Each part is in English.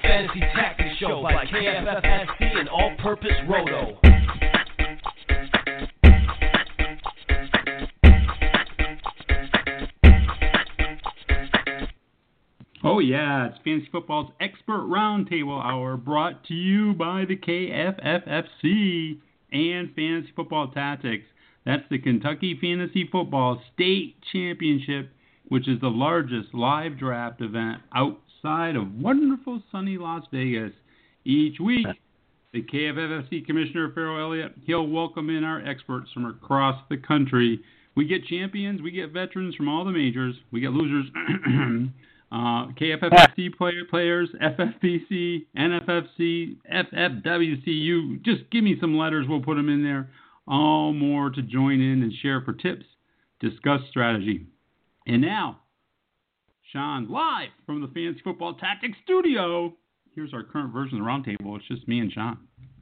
Fantasy Tactics Show by KFFSC and All Purpose Roto. Oh yeah, it's Fantasy Football's Expert Roundtable Hour, brought to you by the KFFFC and Fantasy Football Tactics. That's the Kentucky Fantasy Football State Championship, which is the largest live draft event outside of wonderful sunny Las Vegas. Each week, the KFFFC Commissioner Farrell Elliott, he'll welcome in our experts from across the country. We get champions, we get veterans from all the majors, we get losers. KFFC players, FFPC, NFFC, FFWCU. Just give me some letters, we'll put them in there. All more to join in and share for tips, discuss strategy. And now, Sean, live from the Fantasy Football Tactics studio. Here's our current version of the roundtable. It's just me and Sean.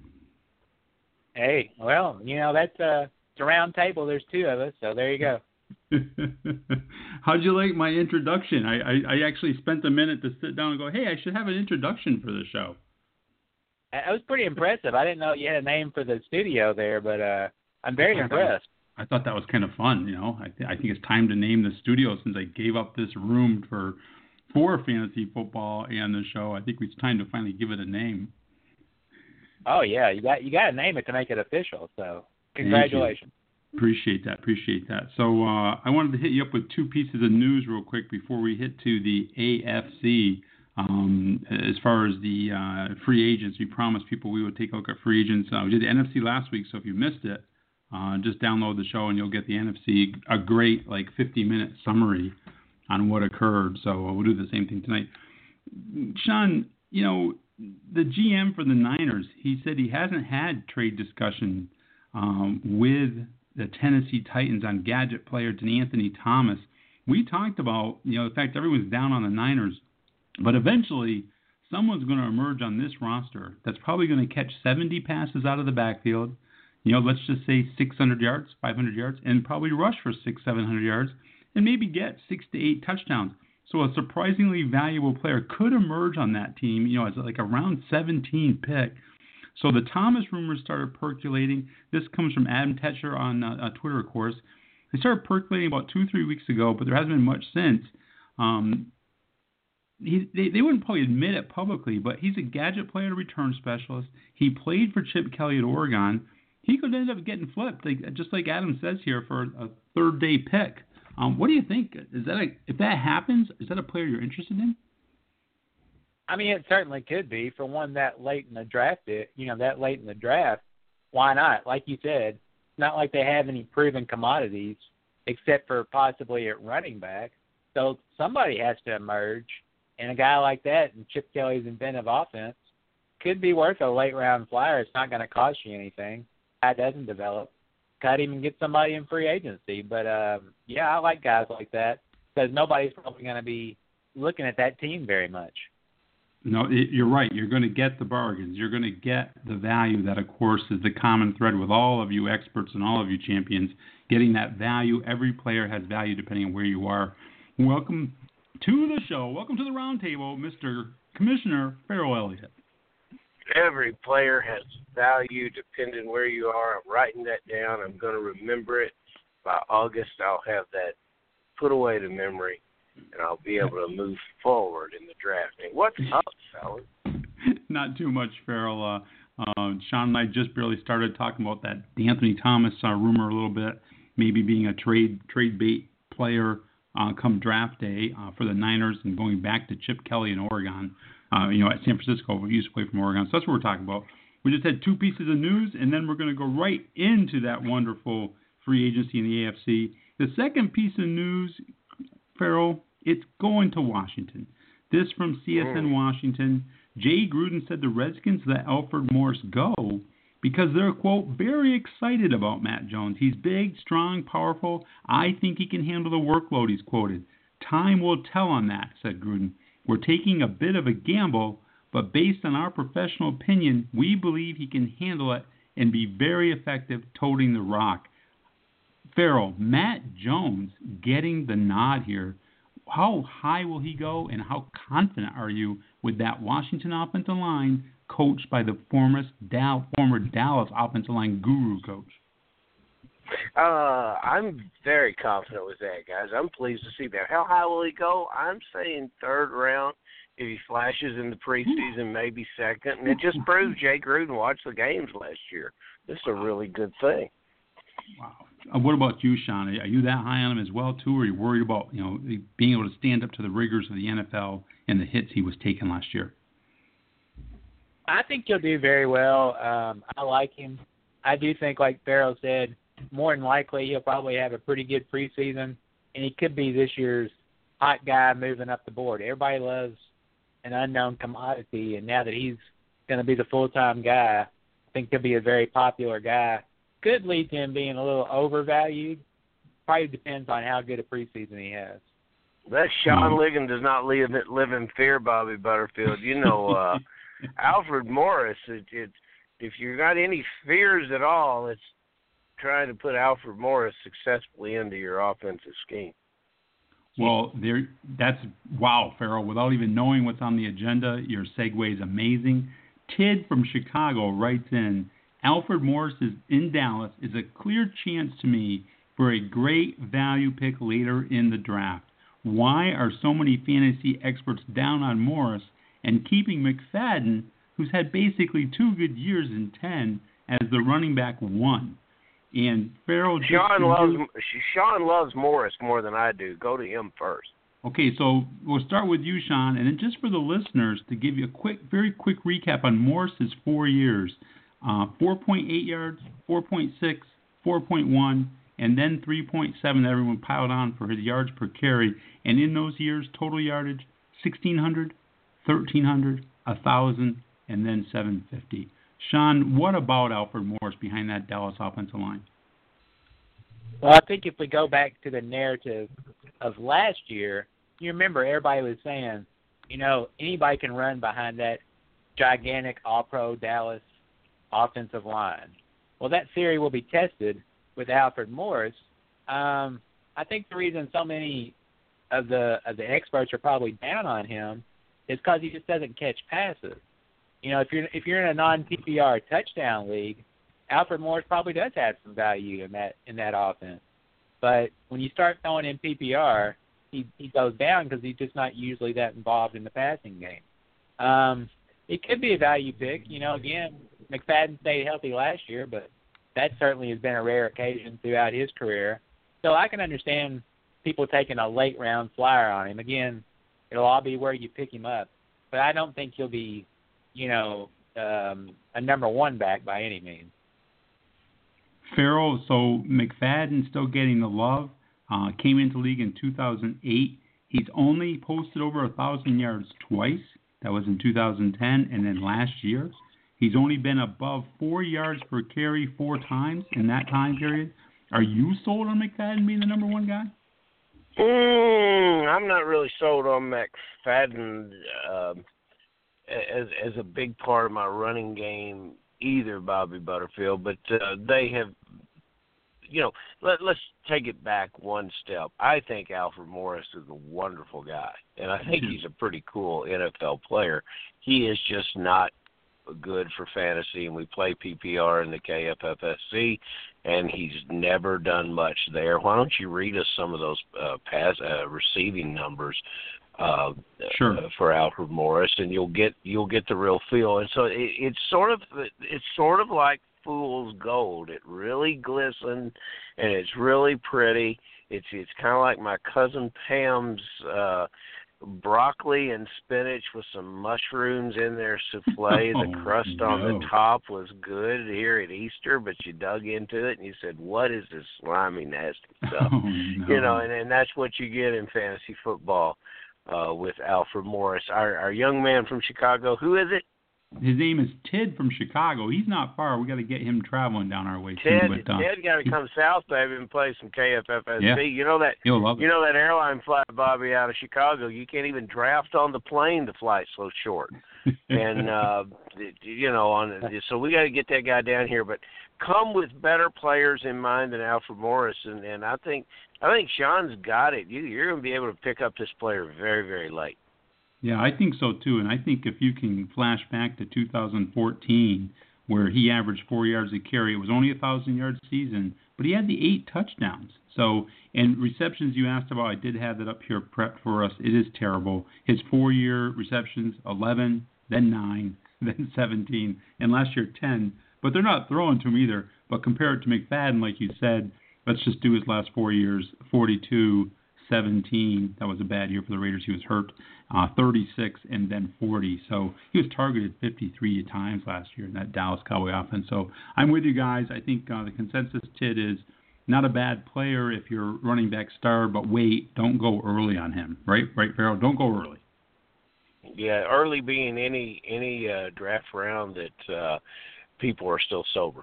Hey, well, you know, it's a round table. There's two of us, so there you go. How'd you like my introduction? I actually spent a minute to sit down and go, hey, I should have an introduction for the show. That was pretty impressive. I didn't know you had a name for the studio there, but I'm very impressed. I thought that was kind of fun, you know. I think it's time to name the studio since I gave up this room for fantasy football and the show. I think it's time to finally give it a name. Oh yeah, you got to name it to make it official. So congratulations. Appreciate that. So I wanted to hit you up with two pieces of news real quick before we hit to the AFC. As far as the free agents, we promised people we would take a look at free agents. We did the NFC last week, so if you missed it, just download the show and you'll get the NFC, a great 50-minute summary on what occurred. So we'll do the same thing tonight. Sean, you know, the GM for the Niners, he said he hasn't had trade discussion with the Tennessee Titans on gadget player DeAnthony Thomas. We talked about, the fact everyone's down on the Niners, but eventually someone's going to emerge on this roster that's probably going to catch 70 passes out of the backfield, let's just say 600 yards, 500 yards, and probably rush for 600-700 yards, and maybe get 6 to 8 touchdowns. So a surprisingly valuable player could emerge on that team, as a round 17 pick. So the Thomas rumors started percolating. This comes from Adam Tetcher on Twitter, of course. They started percolating about 2-3 weeks ago, but there hasn't been much since. They wouldn't probably admit it publicly, but he's a gadget player, return specialist. He played for Chip Kelly at Oregon. He could end up getting flipped, just like Adam says here, for a third-day pick. What do you think? If that happens, is that a player you're interested in? I mean, it certainly could be for one that late in the draft. Why not? Like you said, it's not like they have any proven commodities except for possibly at running back. So somebody has to emerge, and a guy like that in Chip Kelly's inventive offense could be worth a late round flyer. It's not going to cost you anything. Guy doesn't develop. Cut him and get somebody in free agency. But I like guys like that because nobody's probably going to be looking at that team very much. No, you're right. You're going to get the bargains. You're going to get the value that, of course, is the common thread with all of you experts and all of you champions. Getting that value. Every player has value depending on where you are. Welcome to the show. Welcome to the roundtable, Mr. Commissioner Farrell Elliott. Every player has value depending where you are. I'm writing that down. I'm going to remember it. By August, I'll have that put away to memory, and I'll be able to move forward in the drafting. What's up, fellas? Not too much, Farrell. Sean and I just barely started talking about that Anthony Thomas rumor a little bit, maybe being a trade bait player come draft day for the Niners and going back to Chip Kelly in Oregon. At San Francisco, we used to play from Oregon. So that's what we're talking about. We just had two pieces of news, and then we're going to go right into that wonderful free agency in the AFC. The second piece of news, Farrell, it's going to Washington. This from CSN Washington. Jay Gruden said the Redskins let Alfred Morris go because they're, quote, very excited about Matt Jones. He's big, strong, powerful. I think he can handle the workload, he's quoted. Time will tell on that, said Gruden. We're taking a bit of a gamble, but based on our professional opinion, we believe he can handle it and be very effective toting the rock. Farrell, Matt Jones getting the nod here. how high will he go, and how confident are you with that Washington offensive line coached by the former Dallas offensive line guru coach? I'm very confident with that, guys. I'm pleased to see that. How high will he go? I'm saying third round. If he flashes in the preseason, maybe second. And it just proves Jay Gruden watched the games last year. This is a really good thing. Wow. What about you, Sean? Are you that high on him as well, too, or are you worried about being able to stand up to the rigors of the NFL and the hits he was taking last year? I think he'll do very well. I like him. I do think, like Farrell said, more than likely he'll probably have a pretty good preseason, and he could be this year's hot guy moving up the board. Everybody loves an unknown commodity, and now that he's going to be the full-time guy, I think he'll be a very popular guy. Could lead to him being a little overvalued. Probably depends on how good a preseason he has. That Sean Ligon does not live in fear, Bobby Butterfield. Alfred Morris, if you got any fears at all, it's trying to put Alfred Morris successfully into your offensive scheme. Well, wow, Farrell. Without even knowing what's on the agenda, your segue is amazing. Tid from Chicago writes in, Alfred Morris is in Dallas is a clear chance to me for a great value pick later in the draft. Why are so many fantasy experts down on Morris and keeping McFadden, who's had basically 2 good years in 10, as the running back 1? And Farrell, Sean loves Morris more than I do. Go to him first. Okay, so we'll start with you, Sean, and then just for the listeners to give you a very quick recap on Morris's 4 years: 4.8 yards, 4.6, 4.1, and then 3.7 that everyone piled on for his yards per carry. And in those years, total yardage 1,600, 1,300, 1,000, and then 750. Sean, what about Alfred Morris behind that Dallas offensive line? Well, I think if we go back to the narrative of last year, you remember everybody was saying, anybody can run behind that gigantic all-pro Dallas offensive line. Well, that theory will be tested with Alfred Morris. I think the reason so many of the experts are probably down on him is because he just doesn't catch passes. If you're in a non-PPR touchdown league, Alfred Morris probably does have some value in that offense. But when you start throwing in PPR, he goes down because he's just not usually that involved in the passing game. It could be a value pick. Again, McFadden stayed healthy last year, but that certainly has been a rare occasion throughout his career. So I can understand people taking a late-round flyer on him. Again, it'll all be where you pick him up. But I don't think he'll be a number 1 back by any means. Farrell, so McFadden still getting the love. Came into the league in 2008. He's only posted over 1,000 yards twice. That was in 2010, and then last year. He's only been above 4 yards per carry 4 times in that time period. Are you sold on McFadden being the number 1 guy? I'm not really sold on McFadden as a big part of my running game either, Bobby Butterfield, but they have, let's take it back one step. I think Alfred Morris is a wonderful guy, and I think he's a pretty cool NFL player. He is just not good for fantasy, and we play PPR in the KFFSC, and he's never done much there. Why don't you read us some of those receiving numbers for Alfred Morris, and you'll get the real feel. And so it's sort of like fool's gold. It really glistens, and it's really pretty. It's kind of like my cousin Pam's broccoli and spinach with some mushrooms in their souffle. The crust on the top was good here at Easter, but you dug into it and you said, "What is this slimy, nasty stuff?" And that's what you get in fantasy football with Alfred Morris. Our young man from Chicago, who is it? His name is Tid from Chicago. He's not far. We got to get him traveling down our way Ted, soon. But Ted got to come south, baby, and play some KFFSC. Yeah. You know that. He'll love it. You know that airline flight, Bobby, out of Chicago. You can't even draft on the plane. The flight's so short. And so we got to get that guy down here. But come with better players in mind than Alfred Morris, and I think Sean's got it. You're going to be able to pick up this player very, very late. Yeah, I think so too. And I think if you can flash back to 2014, where he averaged 4 yards a carry, it was only a 1,000-yard season, but he had the 8 touchdowns. So, and receptions you asked about, I did have that up here prepped for us. It is terrible. His 4-year receptions, 11, then 9, then 17, and last year 10. But they're not throwing to him either. But compared to McFadden, like you said, let's just do his last 4 years, 42, 17. That was a bad year for the Raiders. He was hurt. 36, and then 40. So he was targeted 53 times last year in that Dallas Cowboy offense. So I'm with you guys. I think the consensus, Tid, is not a bad player if you're running back star, but wait, don't go early on him. Right, Farrell? Don't go early. Yeah, early being any draft round that people are still sober.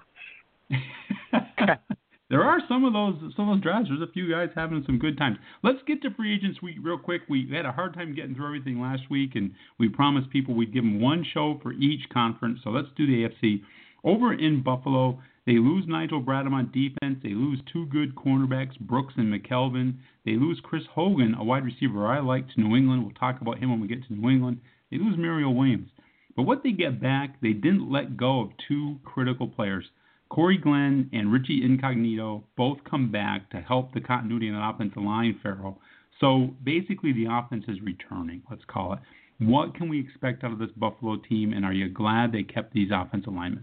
There are some of those drafts. There's a few guys having some good times. Let's get to free agents real quick. We had a hard time getting through everything last week, and we promised people we'd give them one show for each conference. So let's do the AFC. Over in Buffalo, they lose Nigel Bradham on defense. They lose 2 good cornerbacks, Brooks and McKelvin. They lose Chris Hogan, a wide receiver I like, to New England. We'll talk about him when we get to New England. They lose Mario Williams. But what they get back, they didn't let go of 2 critical players. Corey Glenn and Richie Incognito both come back to help the continuity in the offensive line, Farrell. So basically the offense is returning, let's call it. What can we expect out of this Buffalo team, and are you glad they kept these offensive linemen?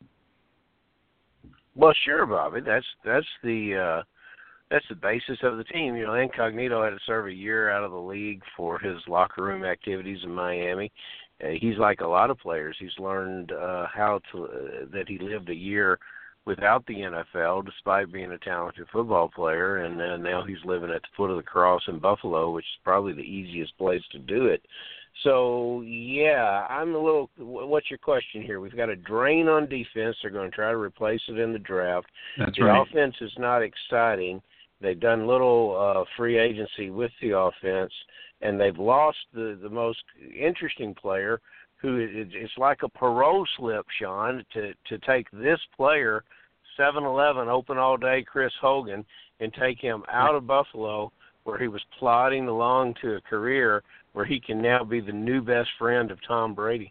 Well, sure, Bobby. That's the basis of the team. You know, Incognito had to serve a year out of the league for his locker room activities in Miami. He's like a lot of players. He's learned that he lived a year without the NFL, despite being a talented football player, and now he's living at the foot of the cross in Buffalo, which is probably the easiest place to do it. So, yeah, what's your question here? We've got a drain on defense. They're going to try to replace it in the draft. That's the right. offense is not exciting. They've done little free agency with the offense, and they've lost the most interesting player, who it's like a parole slip, Sean, to take this player, 7-Eleven, open all day, Chris Hogan, and take him out of Buffalo, where he was plodding along to a career where he can now be the new best friend of Tom Brady.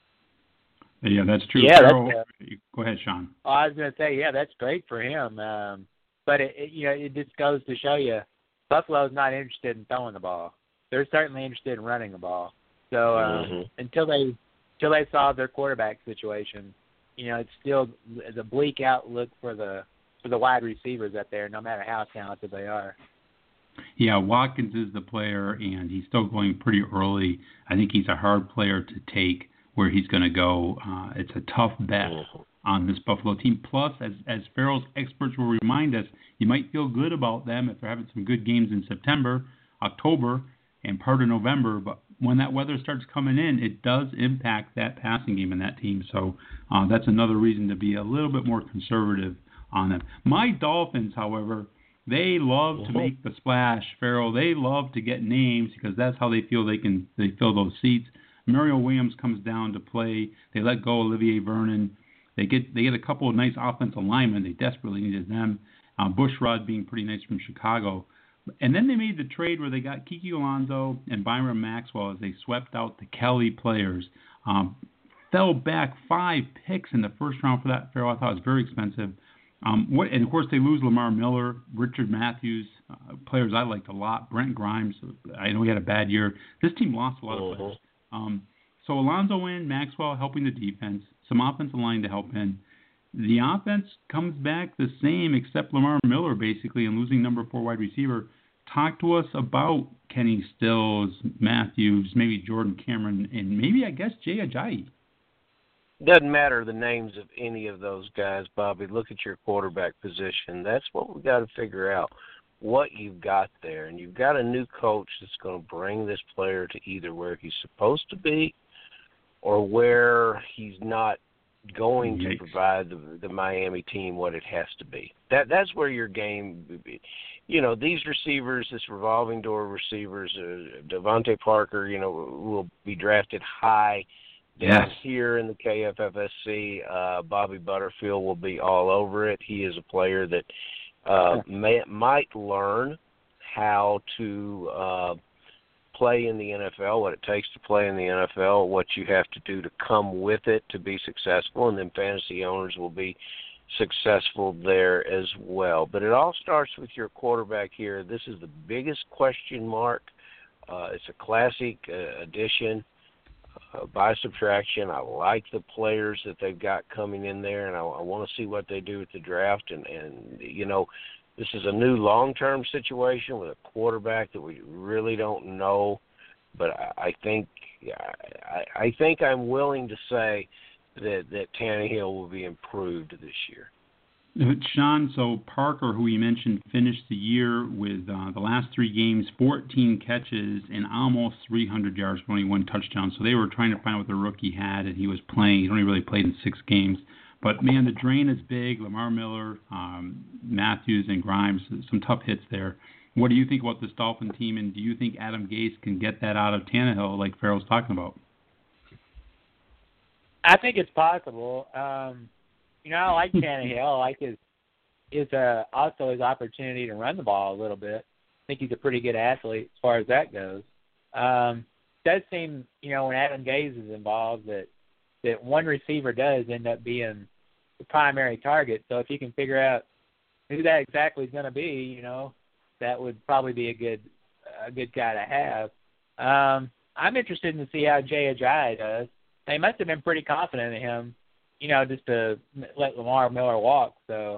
Yeah, that's true. Yeah, go ahead, Sean. I was going to say, yeah, that's great for him. But it just goes to show you, Buffalo's not interested in throwing the ball. They're certainly interested in running the ball. So until they solve their quarterback situation, it's still the bleak outlook for the wide receivers up there, no matter how talented they are. Yeah, Watkins is the player, and he's still going pretty early. I think he's a hard player to take where he's going to go. It's a tough bet on this Buffalo team. Plus, as Farrell's experts will remind us, you might feel good about them if they're having some good games in September, October, and part of November, but when that weather starts coming in, it does impact that passing game in that team. So that's another reason to be a little bit more conservative on them. My Dolphins, however, they love to make the splash, Farrell. They love to get names because that's how they feel they fill those seats. Mario Williams comes down to play. They let go of Olivier Vernon. They get a couple of nice offensive linemen. They desperately needed them. Bushrod being pretty nice from Chicago. And then they made the trade where they got Kiki Alonso and Byron Maxwell as they swept out the Kelly players. Fell back 5 picks in the first round for that, Farrell. I thought it was very expensive. And, of course, they lose Lamar Miller, Richard Matthews, players I liked a lot, Brent Grimes. I know he had a bad year. This team lost a lot of players. So Alonso in, Maxwell helping the defense, some offensive line to help in. The offense comes back the same except Lamar Miller, basically, and losing number 4 wide receiver. Talk to us about Kenny Stills, Matthews, maybe Jordan Cameron, and maybe, I guess, Jay Ajayi. Doesn't matter the names of any of those guys, Bobby. Look at your quarterback position. That's what we've got to figure out, what you've got there. And you've got a new coach that's going to bring this player to either where he's supposed to be or where he's not going to Yikes. provide the Miami team what it has to be. That's where your game, these receivers, this revolving door receivers, Devontae Parker, will be drafted high down here in the KFFSC. Bobby Butterfield will be all over it. He is a player that might learn how to play in the NFL, what it takes to play in the NFL, what you have to do to come with it to be successful, and then fantasy owners will be successful there as well. But it all starts with your quarterback here. This is the biggest question mark. It's a classic addition by subtraction. I like the players that they've got coming in there, and I want to see what they do with the draft. And this is a new long-term situation with a quarterback that we really don't know. But I think I'm willing to say that Tannehill will be improved this year. Sean, so Parker, who we mentioned, finished the year with the last 3 games, 14 catches and almost 300 yards for only 1 touchdown. So they were trying to find out what the rookie had, and he was playing. He's only really played in 6 games. But, man, the drain is big. Lamar Miller, Matthews, and Grimes, some tough hits there. What do you think about this Dolphin team, and do you think Adam Gase can get that out of Tannehill like Farrell's talking about? I think it's possible. I like Tannehill. I like also his opportunity to run the ball a little bit. I think he's a pretty good athlete as far as that goes. It does seem, when Adam Gase is involved, that one receiver does end up being the primary target. So if you can figure out who that exactly is going to be, that would probably be a good guy to have. I'm interested in to see how Jay Ajayi does. They must have been pretty confident in him, just to let Lamar Miller walk. So,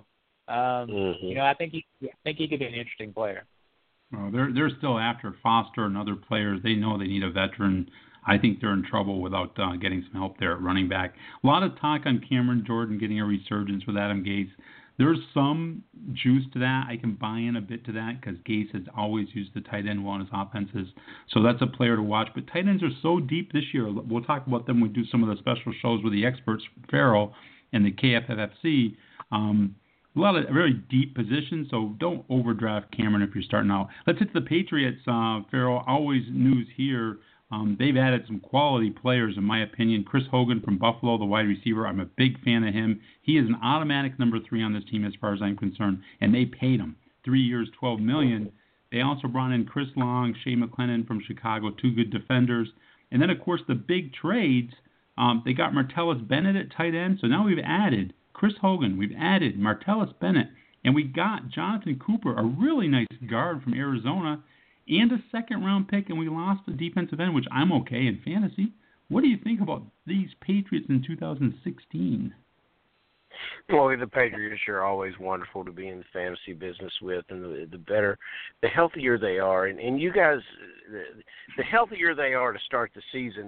I think he could be an interesting player. Well, they're still after Foster and other players. They know they need a veteran. I think they're in trouble without getting some help there at running back. A lot of talk on Cameron Jordan getting a resurgence with Adam Gase. There's some juice to that. I can buy in a bit to that because Gase has always used the tight end well in his offenses. So that's a player to watch. But tight ends are so deep this year. We'll talk about them when we do some of the special shows with the experts, Farrell and the KFFC. A lot of very deep positions, so don't overdraft Cameron if you're starting out. Let's hit the Patriots, Farrell. Always news here. They've added some quality players, in my opinion. Chris Hogan from Buffalo, the wide receiver, I'm a big fan of him. He is an automatic number 3 on this team as far as I'm concerned, and they paid him 3 years, $12 million. They also brought in Chris Long, Shea McClellan from Chicago, 2 good defenders. And then, of course, the big trades, they got Martellus Bennett at tight end. So now we've added Chris Hogan, we've added Martellus Bennett, and we got Jonathan Cooper, a really nice guard from Arizona, and a second-round pick, and we lost the defensive end, which I'm okay in fantasy. What do you think about these Patriots in 2016? Well, the Patriots are always wonderful to be in the fantasy business with, and the healthier they are. And you guys, the healthier they are to start the season,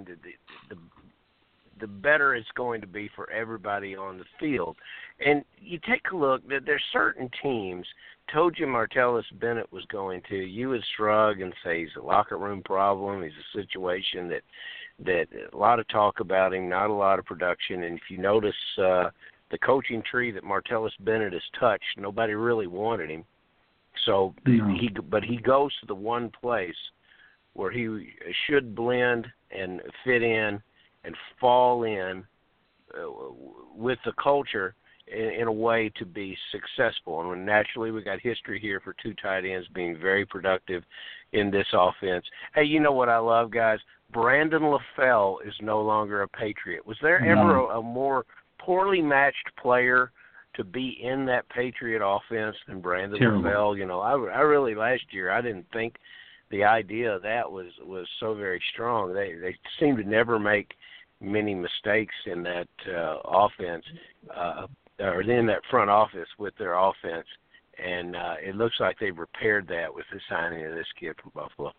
the better it's going to be for everybody on the field. And you take a look, there's certain teams, told you Martellus Bennett was going to, you would shrug and say he's a locker room problem, he's a situation that a lot of talk about him, not a lot of production. And if you notice the coaching tree that Martellus Bennett has touched, nobody really wanted him. So he goes to the one place where he should blend and fit in and fall in with the culture in a way to be successful. And naturally, we got history here for 2 tight ends being very productive in this offense. Hey, you know what I love, guys? Brandon LaFell is no longer a Patriot. Was there ever a more poorly matched player to be in that Patriot offense than Brandon LaFell? I really, last year, I didn't think the idea of that was so very strong. They seem to never make many mistakes in that offense, or in that front office with their offense. And it looks like they've repaired that with the signing of this kid from Buffalo.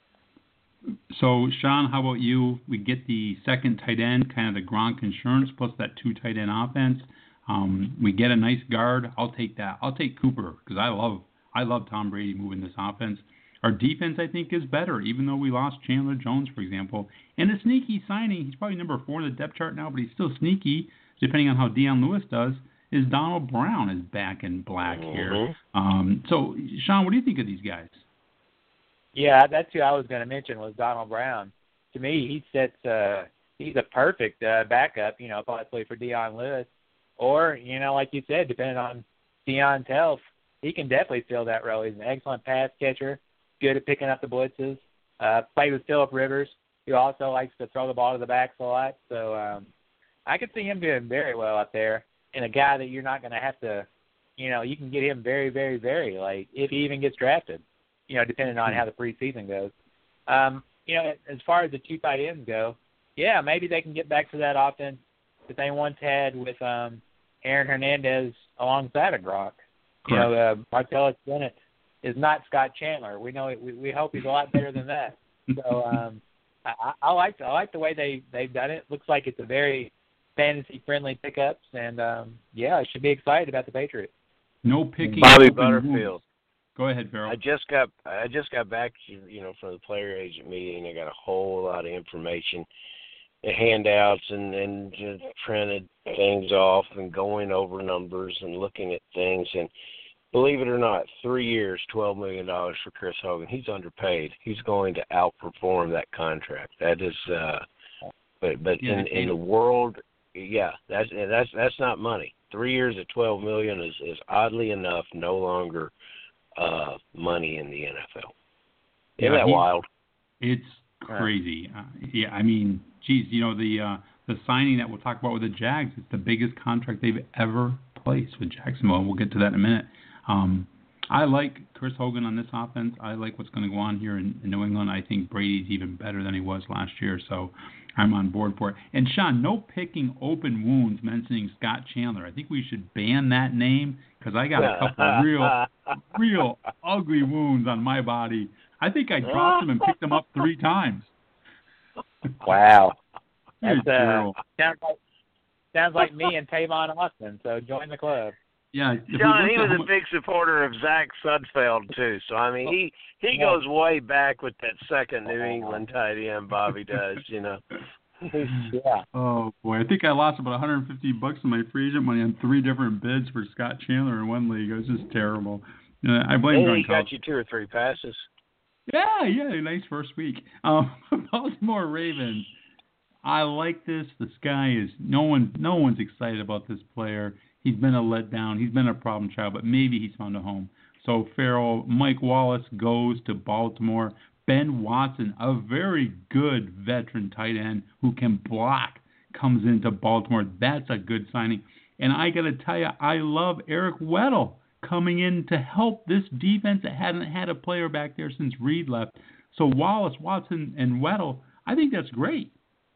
So, Sean, how about you? We get the second tight end, kind of the Gronk insurance, plus that 2 tight end offense. We get a nice guard. I'll take that. I'll take Cooper because I love Tom Brady moving this offense. Our defense, I think, is better, even though we lost Chandler Jones, for example. And a sneaky signing, he's probably number 4 in the depth chart now, but he's still sneaky, depending on how Dion Lewis does, is Donald Brown is back in black here. So, Sean, what do you think of these guys? Yeah, that's who I was going to mention was Donald Brown. To me, he's a perfect backup, possibly for Dion Lewis. Or, like you said, depending on Dion's health, he can definitely fill that role. He's an excellent pass catcher, good at picking up the blitzes. Played with Phillip Rivers, who also likes to throw the ball to the backs a lot. So I could see him doing very well out there. And a guy that you're not going to have to, you can get him very, very, very late if he even gets drafted, depending on how the preseason goes. As far as the 2 tight ends go, yeah, maybe they can get back to that offense that they once had with Aaron Hernandez alongside of Gronk. Martellus Bennett is not Scott Chandler. We know it. We hope he's a lot better than that. So I like the way they've done it. Looks like it's a very fantasy-friendly pickups, and I should be excited about the Patriots. No picking. Bobby Butterfield. Go ahead, Farrell. I just got back, from the player agent meeting. I got a whole lot of information, handouts, and just printed things off and going over numbers and looking at things. And believe it or not, 3 years, $12 million for Chris Hogan. He's underpaid. He's going to outperform that contract. That is, but in the world. Yeah, that's not money. 3 years at $12 million is oddly enough no longer money in the NFL. Isn't that wild? It's crazy. I mean, geez, the signing that we'll talk about with the Jags, it's the biggest contract they've ever placed with Jacksonville. We'll get to that in a minute. I like Chris Hogan on this offense. I like what's going to go on here in New England. I think Brady's even better than he was last year, so I'm on board for it. And, Sean, no picking open wounds mentioning Scott Chandler. I think we should ban that name because I got a couple of real ugly wounds on my body. I think I dropped them and picked them up 3 times. Wow. That's, sounds like me and Tavon Austin, so join the club. Yeah, John, he was a big supporter of Zach Sudfeld, too. So, I mean, he goes way back with that second New England tight end, Bobby does, Yeah. Oh, boy. I think I lost about $150 in my free agent money on 3 different bids for Scott Chandler in one league. It was just terrible. I blame Gronkowski. He got you 2 or 3 passes. Yeah, nice first week. Baltimore Ravens. I like this. This guy is no one's excited about this player. He's been a letdown. He's been a problem child, but maybe he's found a home. So, Farrell, Mike Wallace goes to Baltimore. Ben Watson, a very good veteran tight end who can block, comes into Baltimore. That's a good signing. And I got to tell you, I love Eric Weddle coming in to help this defense that hadn't had a player back there since Reed left. So, Wallace, Watson, and Weddle, I think that's great.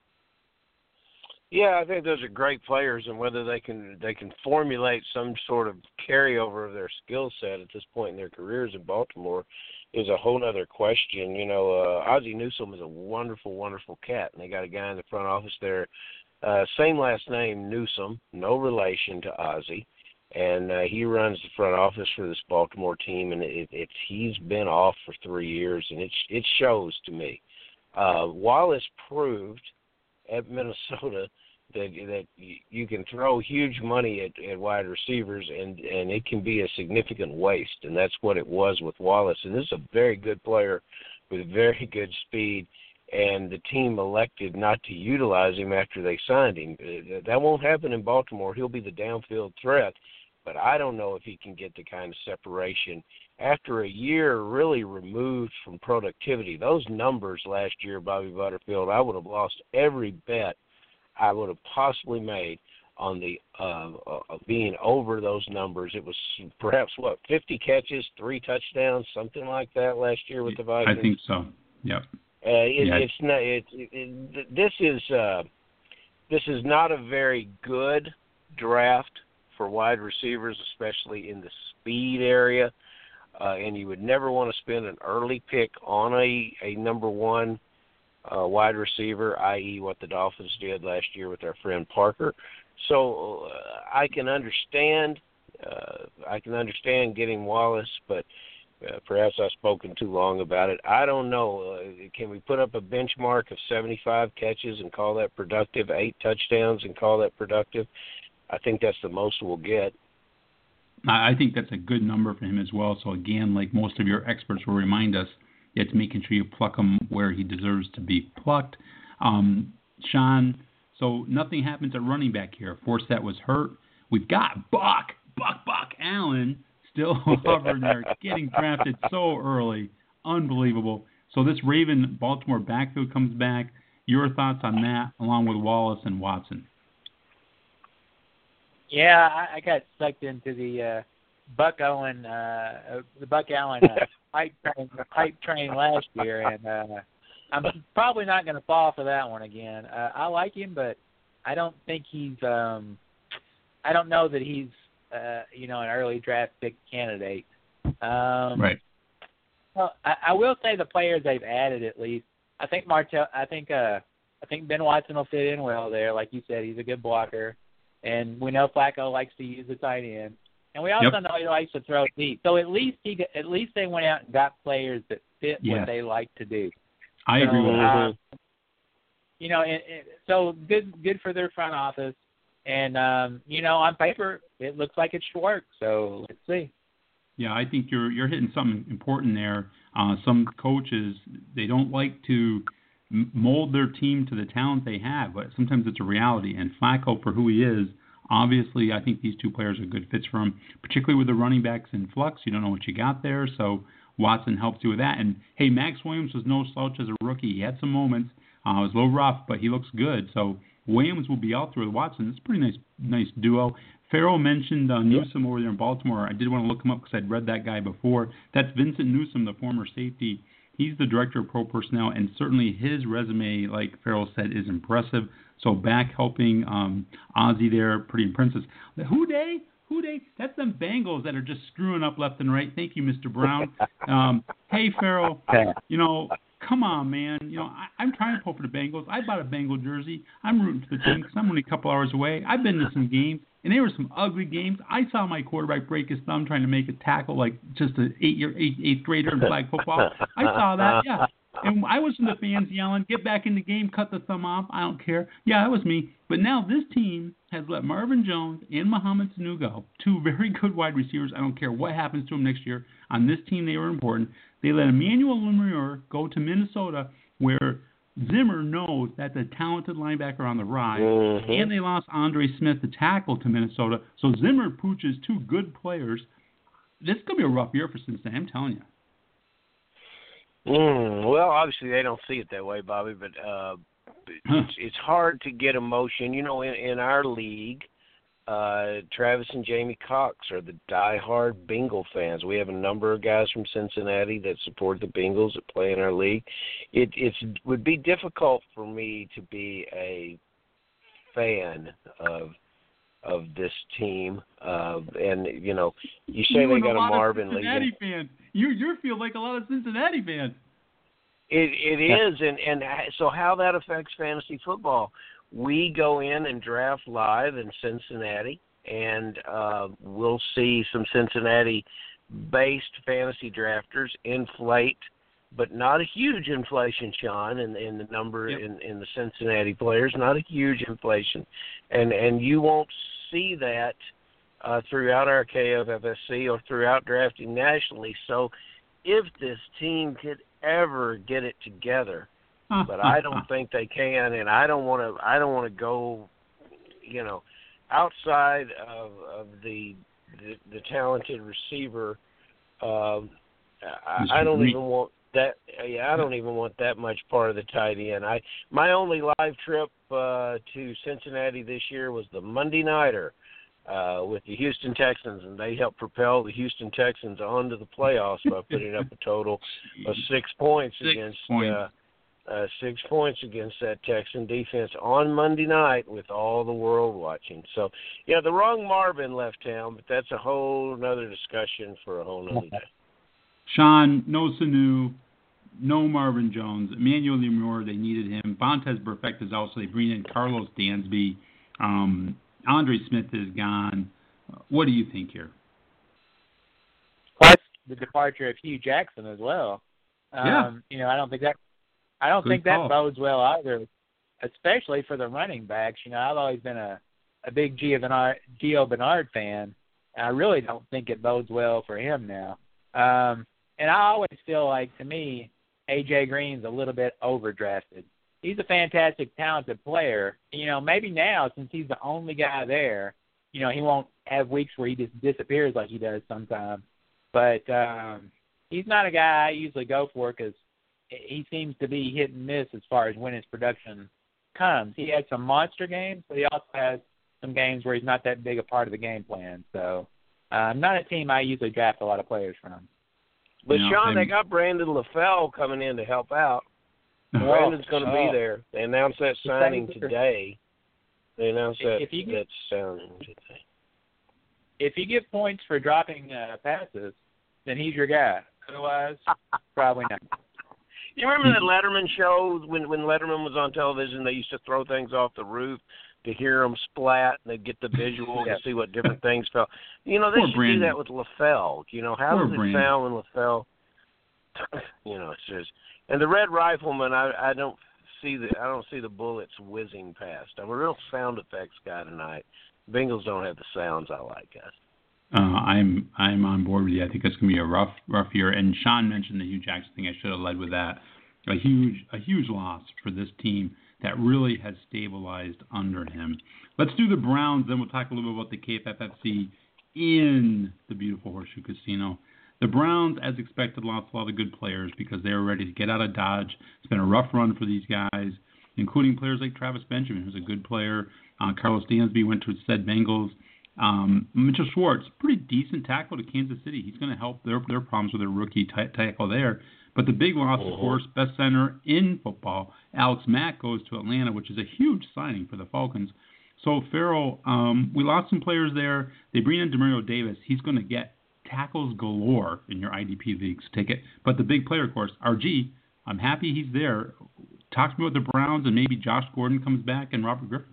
Yeah, I think those are great players, and whether they can formulate some sort of carryover of their skill set at this point in their careers in Baltimore is a whole other question. Ozzie Newsome is a wonderful, wonderful cat, and they got a guy in the front office there, same last name, Newsome, no relation to Ozzie, and he runs the front office for this Baltimore team, and he's been off for 3 years, and it shows to me. Wallace proved at Minnesota that you can throw huge money at wide receivers and it can be a significant waste, and that's what it was with Wallace. And this is a very good player with very good speed, and the team elected not to utilize him after they signed him. That won't happen in Baltimore. He'll be the downfield threat, but I don't know if he can get the kind of separation after a year really removed from productivity. Those numbers last year, Bobby Butterfield, I would have lost every bet I would have possibly made on the being over those numbers. It was perhaps, 50 catches, 3 touchdowns, something like that last year with the Vikings? I think so, yep. This is not a very good draft for wide receivers, especially in the speed area. And you would never want to spend an early pick on a number 1 wide receiver, i.e. what the Dolphins did last year with our friend Parker. So I can understand getting Wallace, but Perhaps I've spoken too long about it. I don't know. Can we put up a benchmark of 75 catches and call that productive, 8 touchdowns and call that productive? I think that's the most we'll get. I think that's a good number for him as well. So, again, like most of your experts will remind us, it's making sure you pluck him where he deserves to be plucked. Sean, so nothing happens at running back here. Forsett was hurt. We've got Buck Allen still hovering there, getting drafted so early. Unbelievable. So this Baltimore backfield comes back. Your thoughts on that, along with Wallace and Watson? Yeah, I got sucked into the Buck Allen hype train last year, and I'm probably not going to fall for that one again. I like him, but I don't think he's. I don't know that he's an early draft pick candidate. Right. Well, I will say the players they've added at least. I think Ben Watson will fit in well there. Like you said, he's a good blocker, and we know Flacco likes to use the tight end, and we also know he likes to throw deep. So at least they went out and got players that fit what they like to do. I agree with that. So good for their front office. And, on paper, it looks like it should work. So let's see. Yeah, I think you're hitting something important there. Some coaches, they don't like to mold their team to the talent they have, but sometimes it's a reality. And Flacco, for who he is, obviously I think these two players are good fits for him, particularly with the running backs in flux. You don't know what you got there, so Watson helps you with that. And, hey, Max Williams was no slouch as a rookie. He had some moments. It was a little rough, but he looks good. So Williams will be out there with Watson. It's a pretty nice duo. Farrell mentioned Newsome over there in Baltimore. I did want to look him up because I'd read that guy before. That's Vincent Newsome, the former safety. He's the director of pro personnel, and certainly his resume, like Farrell said, is impressive. So back helping Ozzie there, pretty impressive. Who dey? That's them Bengals that are just screwing up left and right. Thank you, Mr. Brown. Hey, Farrell, come on, man. I'm trying to pull for the Bengals. I bought a Bengal jersey. I'm rooting for the team because I'm only a couple hours away. I've been to some games, and there were some ugly games. I saw my quarterback break his thumb trying to make a tackle like just an eighth grader in flag football. I saw that, yeah. And I was in the fans yelling, get back in the game, cut the thumb off. I don't care. Yeah, that was me. But now this team has let Marvin Jones and Mohamed Sanu go, two very good wide receivers. I don't care what happens to them next year. On this team, they were important. They let Emmanuel Lemire go to Minnesota, where Zimmer knows that's a talented linebacker on the rise, and they lost Andre Smith, the tackle, to Minnesota. So Zimmer pooches two good players. This is going to be a rough year for Cincinnati, I'm telling you. Well, obviously they don't see it that way, Bobby, but it's hard to get emotion. In our league, Travis and Jamie Cox are the diehard Bengal fans. We have a number of guys from Cincinnati that support the Bengals that play in our league. It would be difficult for me to be a fan of this team. And you say they got a Marvin Lee. Cincinnati fan. You feel like a lot of Cincinnati fans. It is, and so how that affects fantasy football. We go in and draft live in Cincinnati, and we'll see some Cincinnati-based fantasy drafters inflate, but not a huge inflation, Sean, in the number in the Cincinnati players, not a huge inflation. And you won't see that throughout our KFFSC or throughout drafting nationally. So if this team could ever get it together, but I don't think they can, and I don't want to go, outside of the talented receiver. I don't even want that. I don't even want that much part of the tight end. My only live trip to Cincinnati this year was the Monday Nighter with the Houston Texans, and they helped propel the Houston Texans onto the playoffs by putting up a total of 6 points against 6 points against that Texan defense on Monday night with all the world watching. So, the wrong Marvin left town, but that's a whole other discussion for a whole other day. Sean, no Sanu, no Marvin Jones, Emmanuel Lemire, they needed him. Vontaze Burfict is out, so they bring in Carlos Dansby. Andre Smith is gone. What do you think here? the departure of Hugh Jackson as well. Yeah. I don't think that bodes well either, especially for the running backs. I've always been a big Gio Bernard fan, and I really don't think it bodes well for him now. And I always feel like, to me, A.J. Green's a little bit overdrafted. He's a fantastic, talented player. Maybe now, since he's the only guy there, he won't have weeks where he just disappears like he does sometimes. But he's not a guy I usually go for because he seems to be hit and miss as far as when his production comes. He had some monster games, but he also has some games where he's not that big a part of the game plan. So not a team I usually draft a lot of players from. But, Sean, they got Brandon LaFell coming in to help out. Brandon's going to be there. They announced that signing today. They announced that signing today. If you give points for dropping passes, then he's your guy. Otherwise, probably not. You remember that Letterman show when Letterman was on television? They used to throw things off the roof to hear them splat, and they'd get the visual to see what different things felt. They should do that with LaFell. How does it sound when LaFell? It's just, and the Red Rifleman, I don't see the bullets whizzing past. I'm a real sound effects guy tonight. Bengals don't have the sounds I like, guys. I'm on board with you. I think it's going to be a rough year. And Sean mentioned the Hugh Jackson thing. I should have led with that. A huge loss for this team that really has stabilized under him. Let's do the Browns, then we'll talk a little bit about the KFFC in the beautiful Horseshoe Casino. The Browns, as expected, lost a lot of good players because they were ready to get out of Dodge. It's been a rough run for these guys, including players like Travis Benjamin, who's a good player. Carlos Dansby went to said Bengals. Mitchell Schwartz, pretty decent tackle to Kansas City. He's going to help their problems with their rookie tackle there. But the big loss, of course, best center in football, Alex Mack goes to Atlanta, which is a huge signing for the Falcons. So, Farrell, we lost some players there. They bring in Demario Davis. He's going to get tackles galore in your IDP leagues. Take it. But the big player, of course, RG, I'm happy he's there. Talk to me about the Browns and maybe Josh Gordon comes back and Robert Griffin.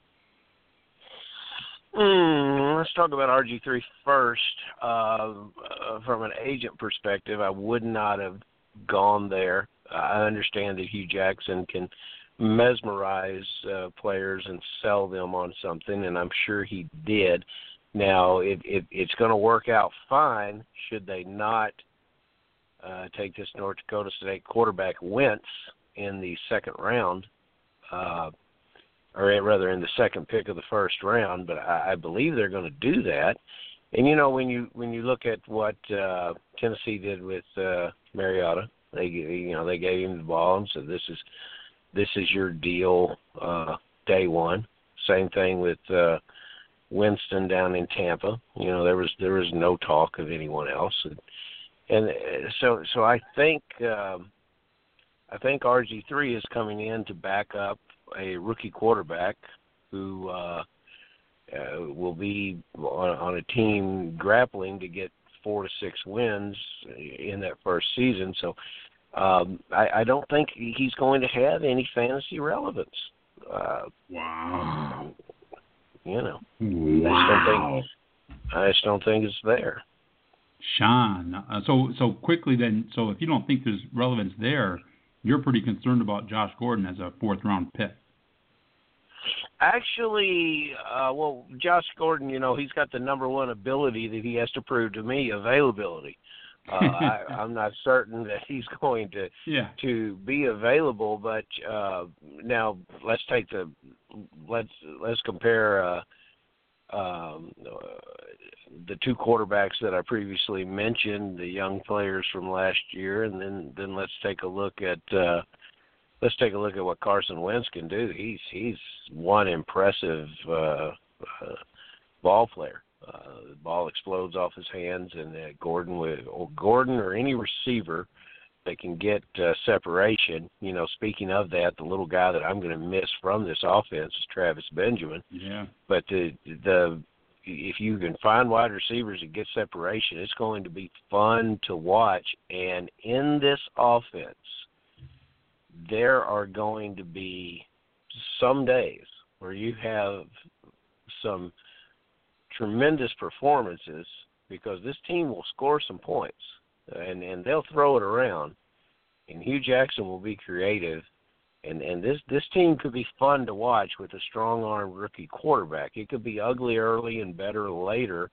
Let's talk about RG3 first. From an agent perspective, I would not have gone there. I understand that Hugh Jackson can mesmerize players and sell them on something, and I'm sure he did. Now, it's going to work out fine should they not take this North Dakota State quarterback Wentz in the second round, or rather in the second pick of the first round. But I believe they're going to do that. And when you look at what Tennessee did with Mariota, they gave him the ball and said, "This is your deal, day one." Same thing with Winston down in Tampa. There was no talk of anyone else, and so I think RG3 is coming in to back up a rookie quarterback who will be on a team grappling to get 4 to 6 wins in that first season. So I don't think he's going to have any fantasy relevance. Wow. Wow. I just don't think it's there. Sean, so quickly then, so if you don't think there's relevance there, you're pretty concerned about Josh Gordon as a fourth-round pick. Actually, Josh Gordon, he's got the number one ability that he has to prove to me, availability. I'm not certain that he's going to be available, but now let's compare the two quarterbacks that I previously mentioned, the young players from last year, and then let's take a look at what Carson Wentz can do. He's one impressive ball player. The ball explodes off his hands, and Gordon or any receiver that can get separation. Speaking of that, the little guy that I'm going to miss from this offense is Travis Benjamin. Yeah. But if you can find wide receivers that get separation, it's going to be fun to watch. And in this offense, there are going to be some days where you have some tremendous performances because this team will score some points. and they'll throw it around. And Hugh Jackson will be creative. And this team could be fun to watch with a strong-armed rookie quarterback. It could be ugly early and better later.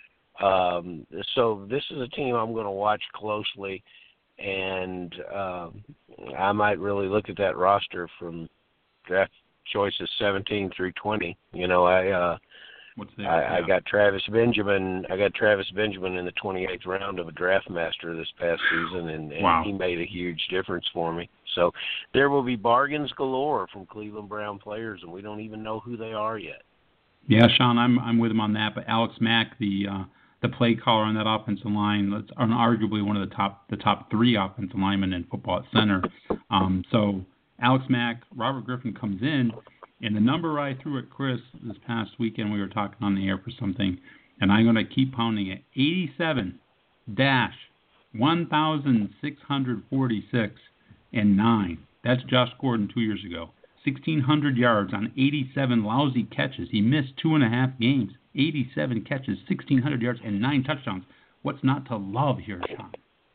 So this is a team I'm going to watch closely, and I might really look at that roster from draft choices 17 through 20. You know, I got Travis Benjamin. I got Travis Benjamin in the 28th round of a draft master this past season, and wow. He made a huge difference for me. So there will be bargains galore from Cleveland Brown players, and we don't even know who they are yet. Yeah, Sean, I'm with him on that. But Alex Mack, the play caller on that offensive line, that's arguably one of the top 3 offensive linemen in football at center. So Alex Mack, Robert Griffin comes in. And the number I threw at Chris this past weekend, we were talking on the air for something, and I'm going to keep pounding it, 87-1646-9. That's Josh Gordon 2 years ago. 1,600 yards on 87 lousy catches. He missed 2.5 games. 87 catches, 1,600 yards, and 9 touchdowns. What's not to love here, Sean?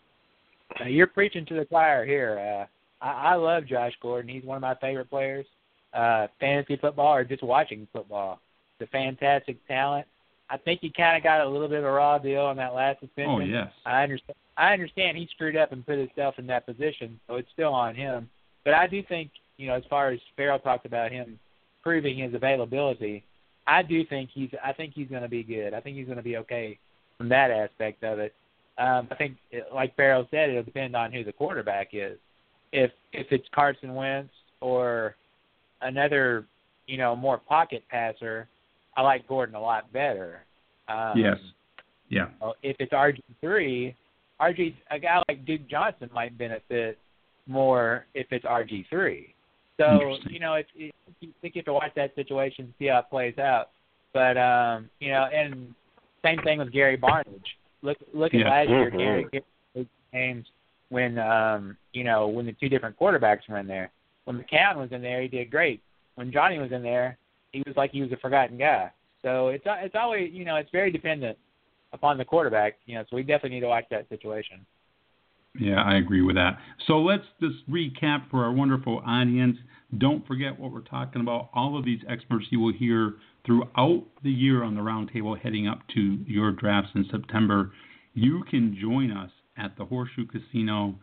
You're preaching to the choir here. I love Josh Gordon. He's one of my favorite players. Fantasy football or just watching football. It's a fantastic talent. I think he kind of got a little bit of a raw deal on that last suspension. Oh, yes. I understand he screwed up and put himself in that position, so it's still on him. But I do think, you know, as far as Farrell talked about him proving his availability, I think he's going to be good. I think he's going to be okay from that aspect of it. I think, like Farrell said, it'll depend on who the quarterback is. If it's Carson Wentz or another, you know, more pocket passer, I like Gordon a lot better. Yes. Yeah. If it's RG3, a guy like Duke Johnson might benefit more if it's RG3. So, you know, you think you have to watch that situation, see how it plays out. But, you know, and same thing with Gary Barnidge. Look at last year, Gary games when, you know, when the 2 different quarterbacks were in there. When McCown was in there, he did great. When Johnny was in there, he was like he was a forgotten guy. So it's always, you know, it's very dependent upon the quarterback, you know, so we definitely need to watch that situation. Yeah, I agree with that. So let's just recap for our wonderful audience. Don't forget what we're talking about. All of these experts you will hear throughout the year on the roundtable heading up to your drafts in September. You can join us at the Horseshoe Casino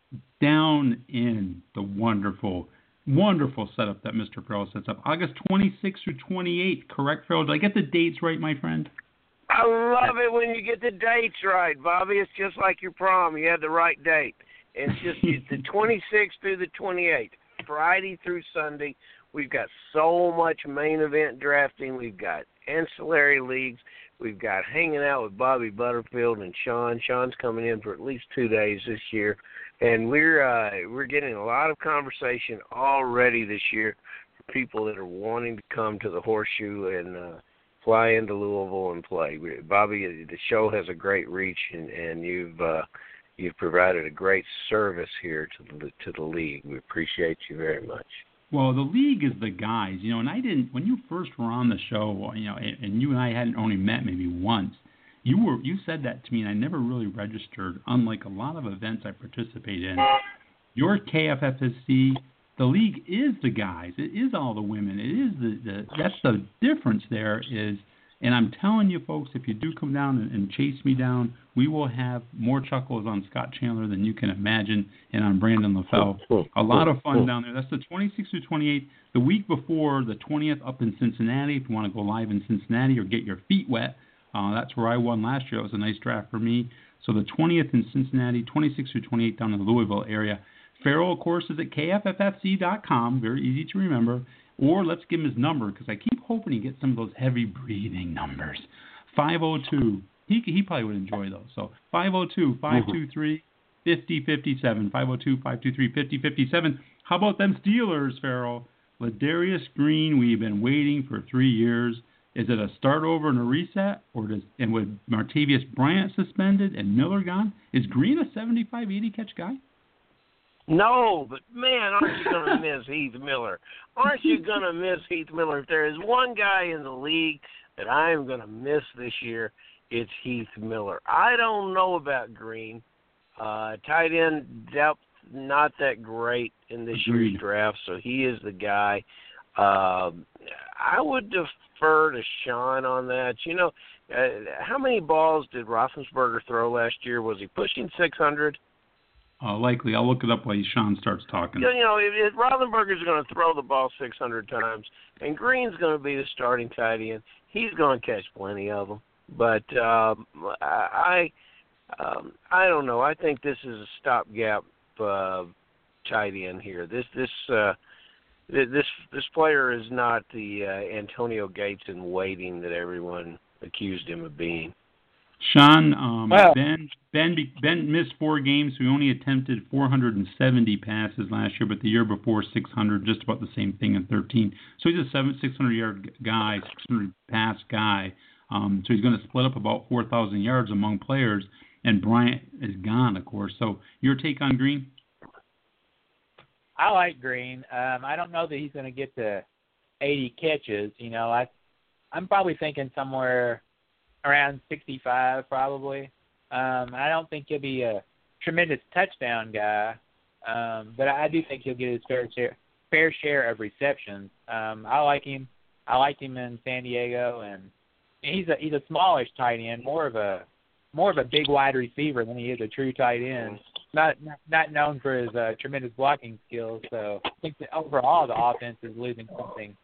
down in the wonderful setup that Mr. Farrell sets up. August 26th through 28th, correct, Farrell? Did I get the dates right, my friend? I love it when you get the dates right, Bobby. It's just like your prom. You had the right date. It's the 26th through the 28th, Friday through Sunday. We've got so much main event drafting. We've got ancillary leagues. We've got hanging out with Bobby Butterfield and Sean. Sean's coming in for at least 2 days this year. And we're getting a lot of conversation already this year for people that are wanting to come to the Horseshoe and fly into Louisville and play. Bobby, the show has a great reach, and you've provided a great service here to the league. We appreciate you very much. Well, the league is the guys, you know, and I didn't, when you first were on the show, you know, and you and I hadn't only met maybe once, you said that to me, and I never really registered, unlike a lot of events I participate in. Your KFFSC, the league is the guys. It is all the women. It is that's the difference there is, and I'm telling you folks, if you do come down and chase me down, we will have more chuckles on Scott Chandler than you can imagine, and on Brandon LaFell. A lot of fun down there. That's the 26th through 28th. The week before, the 20th up in Cincinnati, if you want to go live in Cincinnati or get your feet wet. That's where I won last year. It was a nice draft for me. So the 20th in Cincinnati, 26th through 28th down in the Louisville area. Farrell, of course, is at kffc.com. Very easy to remember. Or let's give him his number, because I keep hoping he gets some of those heavy breathing numbers. 502. He probably would enjoy those. So 502-523-5057. 502-523-5057. How about them Steelers, Farrell? Ladarius Green, we've been waiting for 3 years. Is it a start over and a reset? And with Martavius Bryant suspended and Miller gone, is Green a 75, 80 catch guy? No, but man, aren't you going to miss Heath Miller? Aren't you going to miss Heath Miller? If there is one guy in the league that I am going to miss this year, it's Heath Miller. I don't know about Green. Tight end depth, not that great in this year's draft, so he is the guy. I would defer to Sean on that. You know, how many balls did Roethlisberger throw last year? Was he pushing 600? Likely. I'll look it up while Sean starts talking. You know, if Roethlisberger's going to throw the ball 600 times, and Green's going to be the starting tight end, he's going to catch plenty of them. But I don't know. I think this is a stopgap tight end here. This player is not the Antonio Gates in waiting that everyone accused him of being. Sean, Ben missed 4 games. So he only attempted 470 passes last year, but the year before 600, just about the same thing in 13. So he's a 600-yard guy, 600-pass guy. So he's going to split up about 4,000 yards among players, and Bryant is gone, of course. So your take on Green? I like Green. I don't know that he's going to get to 80 catches. You know, I'm probably thinking somewhere around 65 probably. I don't think he'll be a tremendous touchdown guy, but I do think he'll get his fair share of receptions. I like him. I liked him in San Diego, and he's a smallish tight end, more of a big wide receiver than he is a true tight end. Not known for his tremendous blocking skills. So I think that overall the offense is losing something.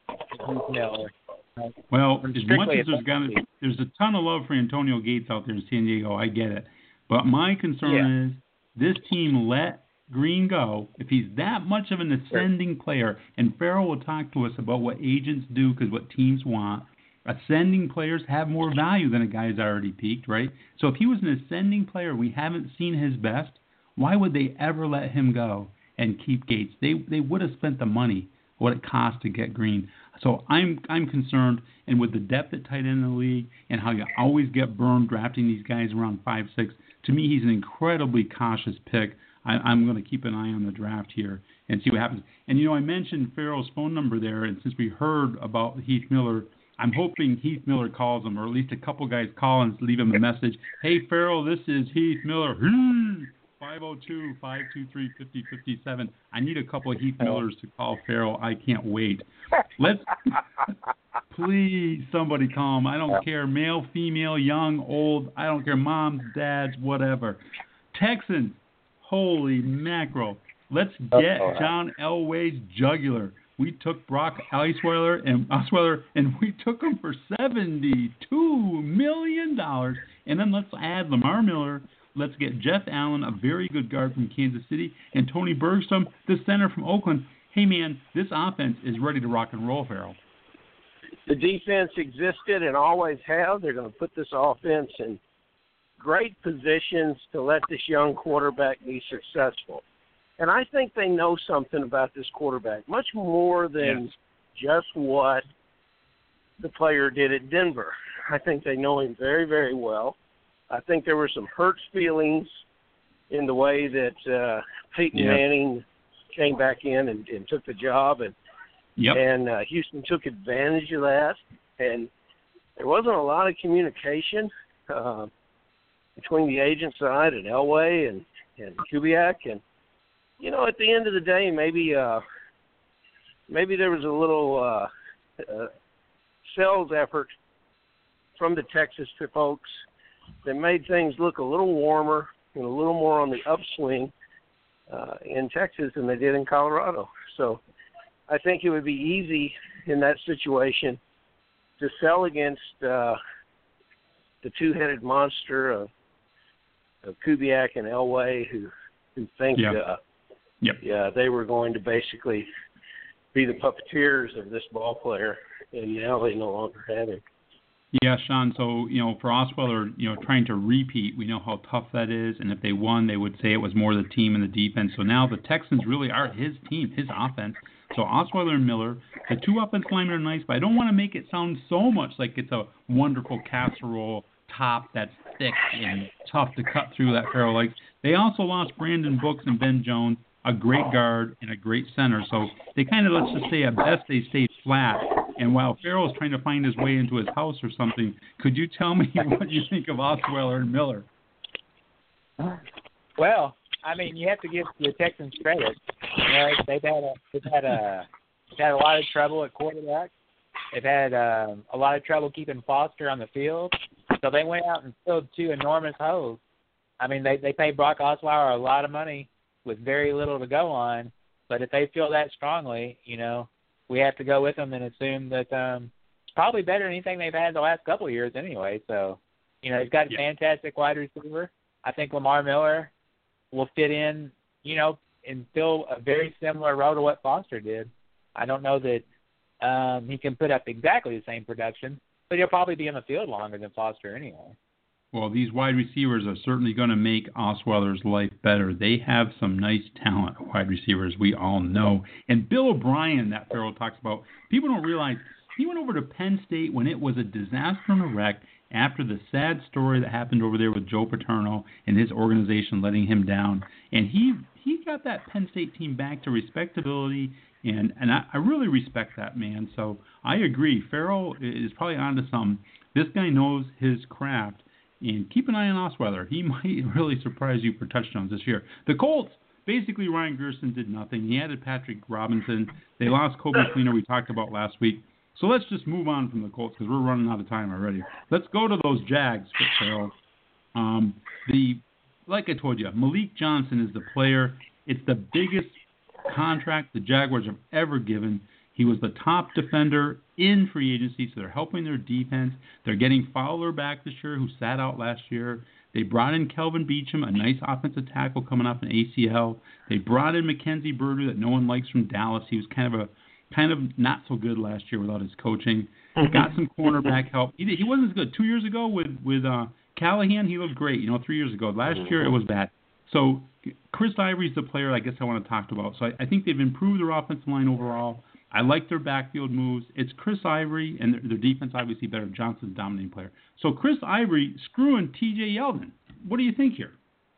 Well, as much as there's a ton of love for Antonio Gates out there in San Diego, I get it. But my concern is this team let Green go. If he's that much of an ascending player, and Farrell will talk to us about what agents do because what teams want, ascending players have more value than a guy who's already peaked, right? So if he was an ascending player, we haven't seen his best, why would they ever let him go and keep Gates? They would have spent the money, what it cost to get Green. So I'm concerned, and with the depth at tight end in the league and how you always get burned drafting these guys around 5'6", to me he's an incredibly cautious pick. I'm going to keep an eye on the draft here and see what happens. And, you know, I mentioned Farrell's phone number there, and since we heard about Heath Miller, I'm hoping Heath Miller calls him, or at least a couple guys call and leave him a message. Hey, Farrell, this is Heath Miller. 502-523-5057. I need a couple of Heath Millers to call Farrell. I can't wait. Please, somebody call him. I don't care, male, female, young, old. I don't care, moms, dads, whatever. Texans, holy mackerel. Let's get John Elway's jugular. We took Brock Osweiler, and we took him for $72 million. And then let's add Lamar Miller. Let's get Jeff Allen, a very good guard from Kansas City, and Tony Bergstrom, the center from Oakland. Hey, man, this offense is ready to rock and roll, Farrell. The defense existed and always have. They're going to put this offense in great positions to let this young quarterback be successful. And I think they know something about this quarterback, much more than just what the player did at Denver. I think they know him very, very well. I think there were some hurt feelings in the way that Peyton Manning came back in and took the job, and Houston took advantage of that. And there wasn't a lot of communication between the agent side and Elway and Kubiak. And, you know, at the end of the day, maybe there was a little sales effort from the Texas folks that made things look a little warmer and a little more on the upswing in Texas than they did in Colorado. So I think it would be easy in that situation to sell against the two-headed monster of Kubiak and Elway, who think they were going to basically be the puppeteers of this ball player, and now they no longer have him. Yeah, Sean, so, you know, for Osweiler, you know, trying to repeat, we know how tough that is, and if they won, they would say it was more the team and the defense. So now the Texans really are his team, his offense. So Osweiler and Miller, the two offensive linemen are nice, but I don't want to make it sound so much like it's a wonderful casserole top that's thick and tough to cut through that Farrell likes. They also lost Brandon Brooks and Ben Jones, a great guard and a great center. So they kind of, let's just say, at best they stayed flat. And while Farrell's trying to find his way into his house or something, could you tell me what you think of Osweiler and Miller? Well, I mean, you have to give the Texans credit. You know, they've had a lot of trouble at quarterback. They've had a lot of trouble keeping Foster on the field. So they went out and filled 2 enormous holes. I mean, they paid Brock Osweiler a lot of money with very little to go on. But if they feel that strongly, you know, we have to go with them and assume that it's probably better than anything they've had the last couple of years anyway. So, you know, they've got a fantastic wide receiver. I think Lamar Miller will fit in, you know, and fill a very similar role to what Foster did. I don't know that he can put up exactly the same production, but he'll probably be in the field longer than Foster anyway. Well, these wide receivers are certainly going to make Osweiler's life better. They have some nice talent at wide receivers, we all know. And Bill O'Brien, that Farrell talks about, people don't realize he went over to Penn State when it was a disaster and a wreck after the sad story that happened over there with Joe Paterno and his organization letting him down. And he got that Penn State team back to respectability, and I really respect that, man. So I agree. Farrell is probably onto something. This guy knows his craft. And keep an eye on Osweiler. He might really surprise you for touchdowns this year. The Colts, basically Ryan Gerson did nothing. He added Patrick Robinson. They lost Kobe Fleener we talked about last week. So let's just move on from the Colts because we're running out of time already. Let's go to those Jags, Farrell. Like I told you, Malik Johnson is the player. It's the biggest contract the Jaguars have ever given. He was the top defender in free agency, so they're helping their defense. They're getting Fowler back this year, who sat out last year. They brought in Kelvin Beachum, a nice offensive tackle coming off an ACL. They brought in Mackenzie Berger that no one likes from Dallas. He was kind of not so good last year without his coaching. Got some cornerback help. He wasn't as good 2 years ago with Callahan. He looked great. 3 years ago. Last year it was bad. So Chris Ivory's the player I guess I want to talk about. So I think they've improved their offensive line overall. I like their backfield moves. It's Chris Ivory, and their defense obviously better. Johnson's a dominating player. So Chris Ivory screwing T.J. Yeldon. What do you think here?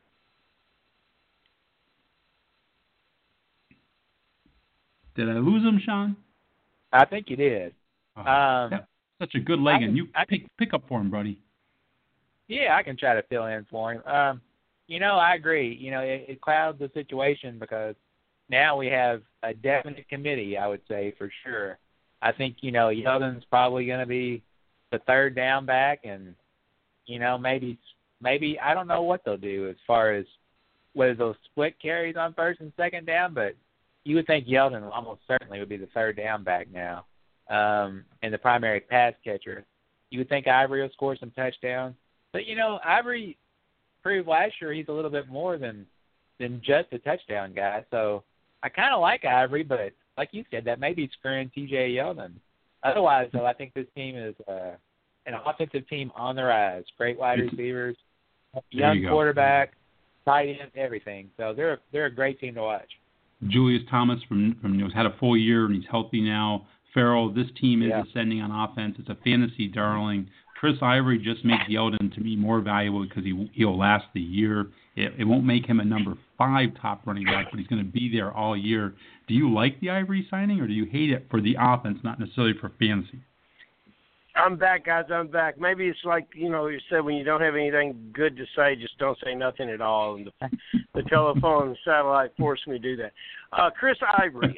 Did I lose him, Sean? I think you did. That's such a good leg, and you pick up for him, buddy. Yeah, I can try to fill in for him. I agree. It clouds the situation because now we have a definite committee, I would say, for sure. I think, Yeldon's probably going to be the third down back, and, maybe I don't know what they'll do as far as whether they'll split carries on first and second down, but you would think Yeldon almost certainly would be the third down back now and the primary pass catcher. You would think Ivory will score some touchdowns. But, Ivory proved last year he's a little bit more than just a touchdown guy. So I kind of like Ivory, but like you said, that may be screwing T.J. Yeldon. Otherwise, though, I think this team is an offensive team on the rise. Great wide receivers, young quarterback, tight end, everything. So they're a great team to watch. Julius Thomas has had a full year and he's healthy now. Farrell, this team is ascending on offense. It's a fantasy darling. Chris Ivory just makes Yeldon to me more valuable because he'll last the year. It won't make him a number 5 top running back, but he's going to be there all year. Do you like the Ivory signing, or do you hate it for the offense, not necessarily for fantasy? I'm back, guys. I'm back. Maybe it's like, you said when you don't have anything good to say, just don't say nothing at all. And the telephone and satellite forced me to do that. Chris Ivory,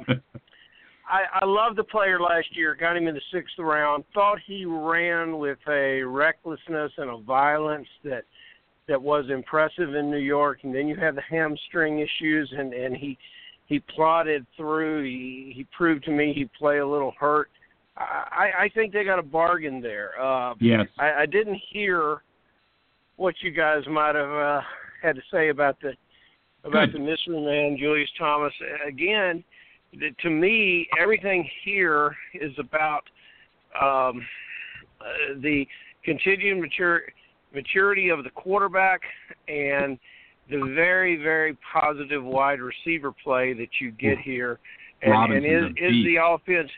I loved the player last year. Got him in the 6th round. Thought he ran with a recklessness and a violence that was impressive in New York. And then you have the hamstring issues, and he plodded through. He proved to me he'd play a little hurt. I think they got a bargain there. Yes. I didn't hear what you guys might have had to say about the mystery man, Julius Thomas. Again, to me, everything here is about the continued maturity of the quarterback and the very, very positive wide receiver play that you get here. And is the offense,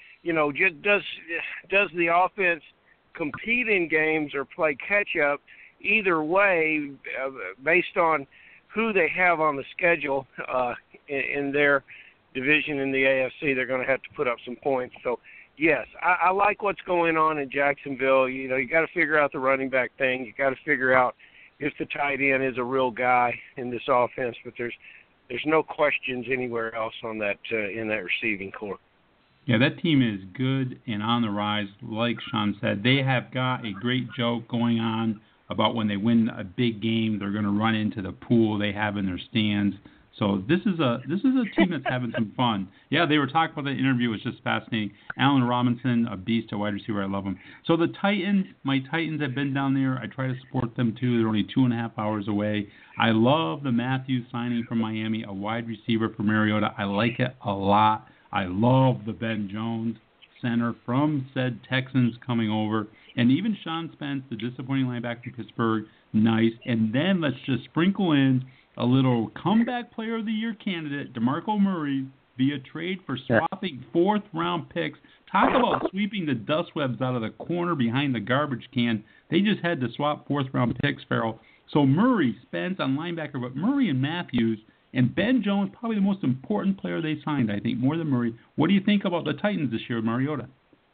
does the offense compete in games or play catch-up? Either way, based on who they have on the schedule in their division in the AFC, they're going to have to put up some points. So, yes, I like what's going on in Jacksonville. You got to figure out the running back thing. You got to figure out if the tight end is a real guy in this offense, but there's no questions anywhere else on that in that receiving core. Yeah, that team is good and on the rise. Like Sean said, they have got a great joke going on about when they win a big game, they're going to run into the pool they have in their stands. So this is a team that's having some fun. Yeah, they were talking about the interview. It was just fascinating. Allen Robinson, a beast, a wide receiver. I love him. So the Titans, my Titans have been down there. I try to support them too. They're only 2.5 hours away. I love the Matthews signing from Miami, a wide receiver for Mariota. I like it a lot. I love the Ben Jones center from said Texans coming over. And even Sean Spence, the disappointing linebacker from Pittsburgh, nice. And then let's just sprinkle in a little comeback player of the year candidate, DeMarco Murray, via trade for swapping fourth-round picks. Talk about sweeping the dust webs out of the corner behind the garbage can. They just had to swap fourth-round picks, Farrell. So Murray, Spence on linebacker, but Murray and Matthews and Ben Jones, probably the most important player they signed, I think, more than Murray. What do you think about the Titans this year, Mariota?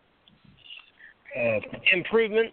Improvement.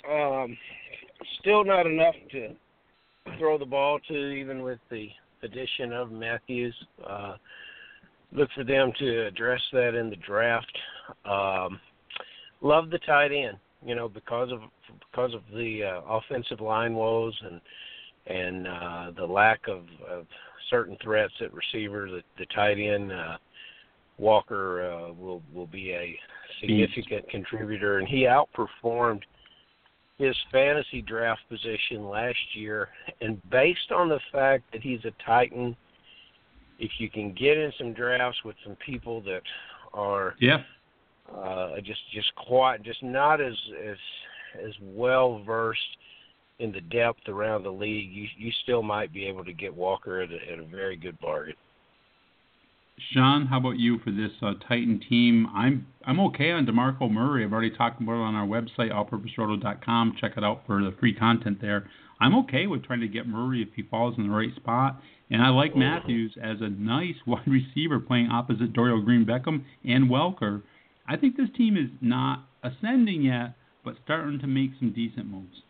Still not enough to throw the ball to, even with the addition of Matthews. Look for them to address that in the draft. Love the tight end, because of the offensive line woes and the lack of certain threats at receiver. The tight end Walker will be a significant contributor, and he outperformed his fantasy draft position last year. And based on the fact that he's a Titan, if you can get in some drafts with some people that are just not as well versed in the depth around the league, you still might be able to get Walker at a very good bargain. Sean, how about you for this Titan team? I'm okay on DeMarco Murray. I've already talked about it on our website, allpurposeroto.com. Check it out for the free content there. I'm okay with trying to get Murray if he falls in the right spot. And I like Matthews as a nice wide receiver playing opposite Dorial Green-Beckham and Welker. I think this team is not ascending yet, but starting to make some decent moves.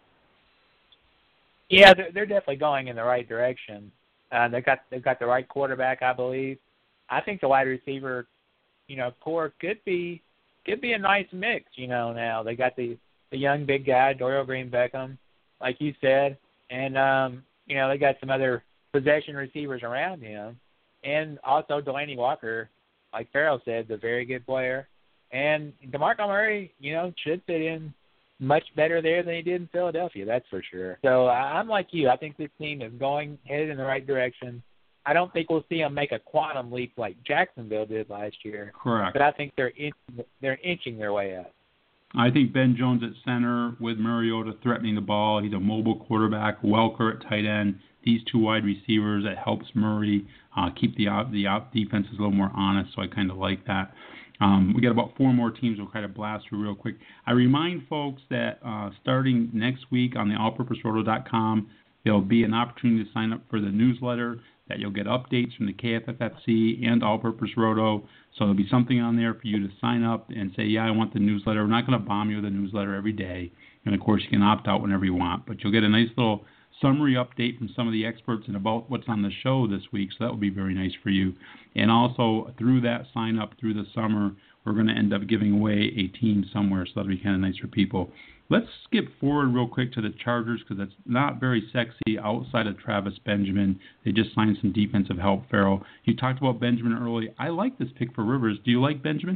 Yeah, they're definitely going in the right direction. They've got the right quarterback, I believe. I think the wide receiver, core could be a nice mix. Now they got the young big guy, Dorial Green-Beckham, like you said, and they got some other possession receivers around him, and also Delaney Walker, like Farrell said, is a very good player, and DeMarco Murray, should fit in much better there than he did in Philadelphia, that's for sure. So I'm like you. I think this team is headed in the right direction. I don't think we'll see them make a quantum leap like Jacksonville did last year. Correct. But I think they're inching their way up. I think Ben Jones at center with Mariota threatening the ball. He's a mobile quarterback. Welker at tight end. These two wide receivers, that helps Murray keep the defense is a little more honest, so I kind of like that. We got about 4 more teams we'll kind of blast through real quick. I remind folks that starting next week on the allpurposeroto.com, there'll be an opportunity to sign up for the newsletter, that you'll get updates from the KFFFC and All Purpose Roto. So there'll be something on there for you to sign up and say, yeah, I want the newsletter. We're not going to bomb you with a newsletter every day. And, of course, you can opt out whenever you want. But you'll get a nice little summary update from some of the experts and about what's on the show this week. So that will be very nice for you. And also, through that sign up through the summer, we're going to end up giving away a team somewhere. So that'll be kind of nice for people. Let's skip forward real quick to the Chargers because that's not very sexy outside of Travis Benjamin. They just signed some defensive help, Farrell. You talked about Benjamin early. I like this pick for Rivers. Do you like Benjamin?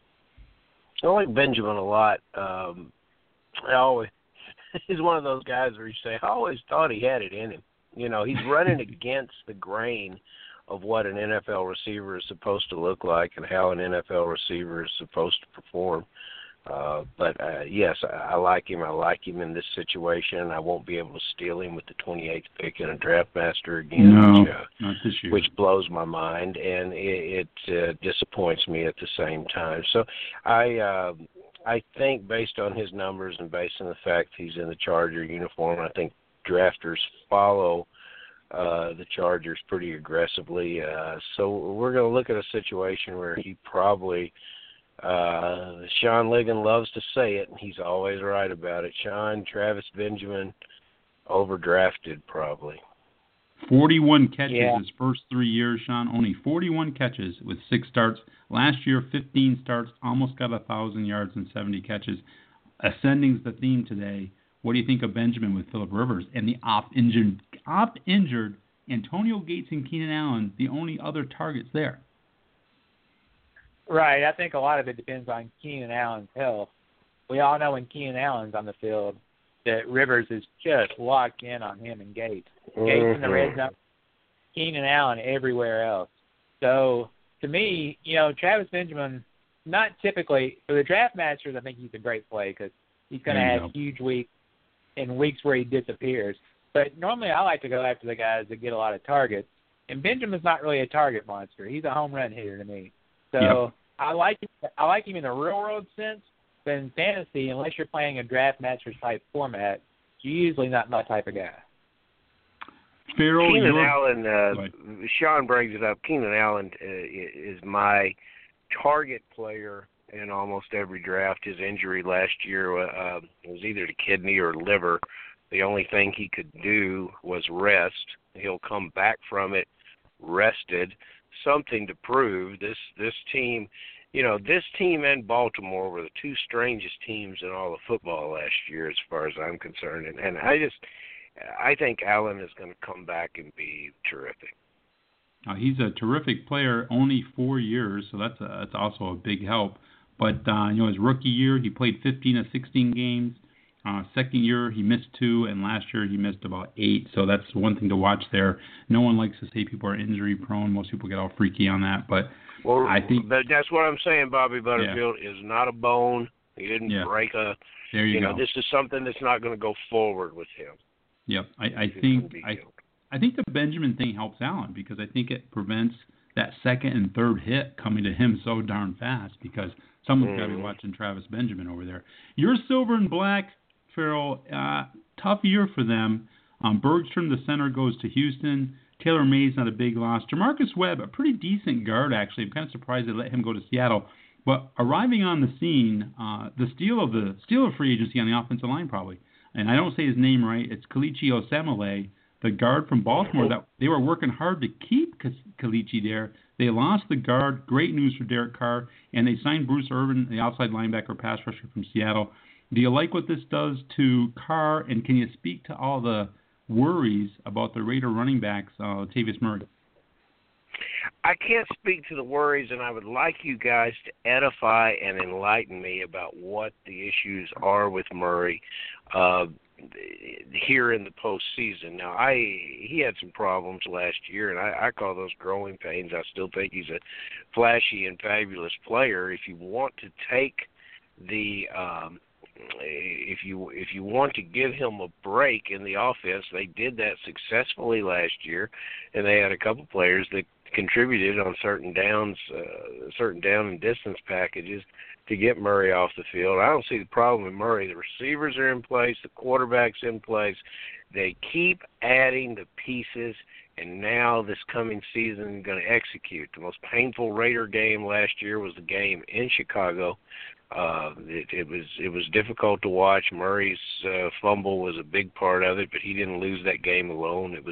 I like Benjamin a lot. He's one of those guys where you say, I always thought he had it in him. He's running against the grain of what an NFL receiver is supposed to look like and how an NFL receiver is supposed to perform. But yes, I like him. I like him in this situation. I won't be able to steal him with the 28th pick in a draft master again, not this year. Which blows my mind, and it disappoints me at the same time. So I think based on his numbers and based on the fact he's in the Charger uniform, I think drafters follow the Chargers pretty aggressively. So we're going to look at a situation where he probably Sean Ligon loves to say it, and he's always right about it. Travis Benjamin Overdrafted, probably. 41 catches his first 3 years, Sean. Only 41 catches with 6 starts. Last year, 15 starts, almost got 1,000 yards and 70 catches. Ascending's the theme today. What do you think of Benjamin with Phillip Rivers and the opt-injured Antonio Gates and Keenan Allen, the only other targets there? Right. I think a lot of it depends on Keenan Allen's health. We all know when Keenan Allen's on the field that Rivers is just locked in on him and Gates. Gates in the red zone, Keenan Allen everywhere else. So, to me, Travis Benjamin, not typically, for the draft masters, I think he's a great play because he's going to have huge weeks and weeks where he disappears. But normally I like to go after the guys that get a lot of targets. And Benjamin's not really a target monster. He's a home run hitter to me. So I like him in the real world sense, but in fantasy, unless you're playing a draft masters type format, you're usually not my type of guy. Keenan Allen, Sean brings it up. Keenan Allen is my target player in almost every draft. His injury last year was either the kidney or liver. The only thing he could do was rest. He'll come back from it rested. Something to prove. This team, this team and Baltimore were the two strangest teams in all of football last year, as far as I'm concerned. And I think Allen is going to come back and be terrific. He's a terrific player. Only 4 years, so that's also a big help. But his rookie year, he played 15 of 16 games. Second year, he missed 2, and last year he missed about 8. So that's one thing to watch there. No one likes to say people are injury prone. Most people get all freaky on that, but I think. But that's what I'm saying. Bobby Butterfield is not a bone. He didn't break a. There you go. This is something that's not going to go forward with him. Yep, I think the Benjamin thing helps Allen because I think it prevents that second and third hit coming to him so darn fast because someone's got to be watching Travis Benjamin over there. You're silver and black, Farrell. Tough year for them. Bergstrom, the center, goes to Houston. Taylor May's not a big loss. Jamarcus Webb, a pretty decent guard, actually. I'm kind of surprised they let him go to Seattle. But arriving on the scene, the steal of free agency on the offensive line probably. And I don't say his name right. It's Kelechi Osemele, the guard from Baltimore. That they were working hard to keep Kelechi there. They lost the guard. Great news for Derek Carr. And they signed Bruce Irvin, the outside linebacker pass rusher from Seattle. Do you like what this does to Carr? And can you speak to all the worries about the Raider running backs, Latavius Murray? I can't speak to the worries, and I would like you guys to edify and enlighten me about what the issues are with Murray here in the postseason. Now, he had some problems last year, and I call those growing pains. I still think he's a flashy and fabulous player. If you want to take the if you want to give him a break in the offense, they did that successfully last year, and they had a couple players that contributed on certain down and distance packages to get Murray off the field. I don't see the problem with Murray. The receivers are in place, the quarterback's in place. They keep adding the pieces, and now this coming season going to execute. The most painful Raider game last year was the game in Chicago. It was difficult to watch. Murray's fumble was a big part of it, but he didn't lose that game alone. It was,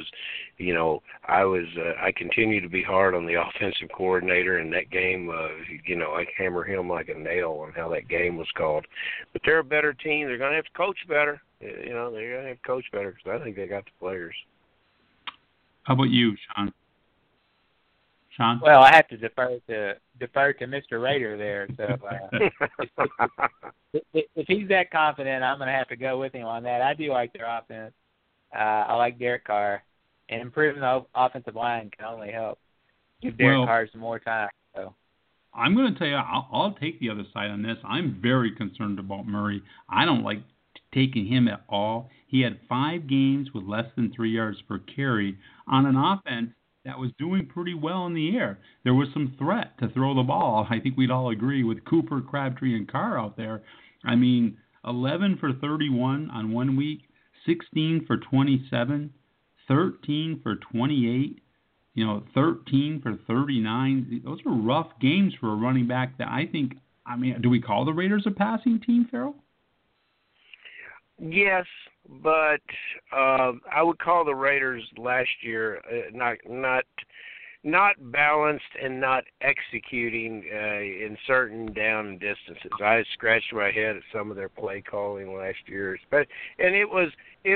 I continue to be hard on the offensive coordinator in that game. I hammer him like a nail on how that game was called. But they're a better team. They're going to have to coach better. They're going to have to coach better because I think they got the players. How about you, Sean? Well, I have to defer to Mr. Raider there. So if he's that confident, I'm going to have to go with him on that. I do like their offense. I like Derek Carr, and improving the offensive line can only help give Derek Carr some more time. So I'm going to tell you, I'll take the other side on this. I'm very concerned about Murray. I don't like taking him at all. He had 5 games with less than 3 yards per carry on an offense that was doing pretty well in the air. There was some threat to throw the ball. I think we'd all agree with Cooper, Crabtree, and Carr out there. I mean, 11 for 31 on 1 week, 16 for 27, 13 for 28, 13 for 39. Those are rough games for a running back that I think, do we call the Raiders a passing team, Farrell? Yes, but I would call the Raiders last year not balanced and not executing in certain down and distances. I scratched my head at some of their play calling last year, and it was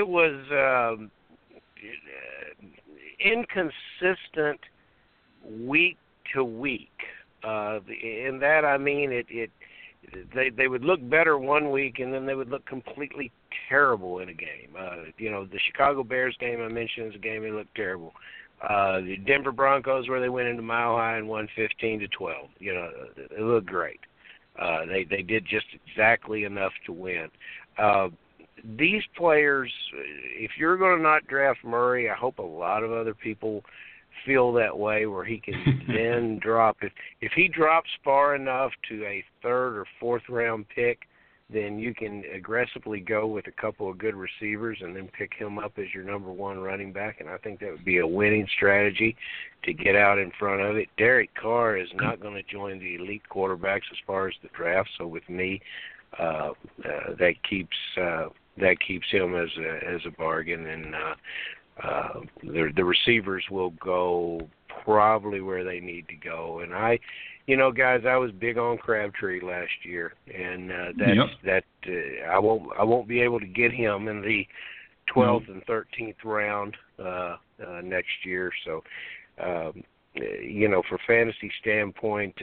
inconsistent week to week. In that I mean they would look better one week and then they would look completely terrible in a game. The Chicago Bears game I mentioned is a game they looked terrible. The Denver Broncos, where they went into Mile High and won 15-12. It looked great. They did just exactly enough to win. These players, if you're going to not draft Murray, I hope a lot of other people feel that way, where he can then drop. If he drops far enough to a third or fourth round pick, then you can aggressively go with a couple of good receivers and then pick him up as your number one running back, and I think that would be a winning strategy to get out in front of it. Derek Carr is not going to join the elite quarterbacks as far as the draft, so with me, that keeps him as a bargain, and the receivers will go probably where they need to go. And guys, I was big on Crabtree last year, and I won't be able to get him in the 12th and 13th round next year. So, for fantasy standpoint,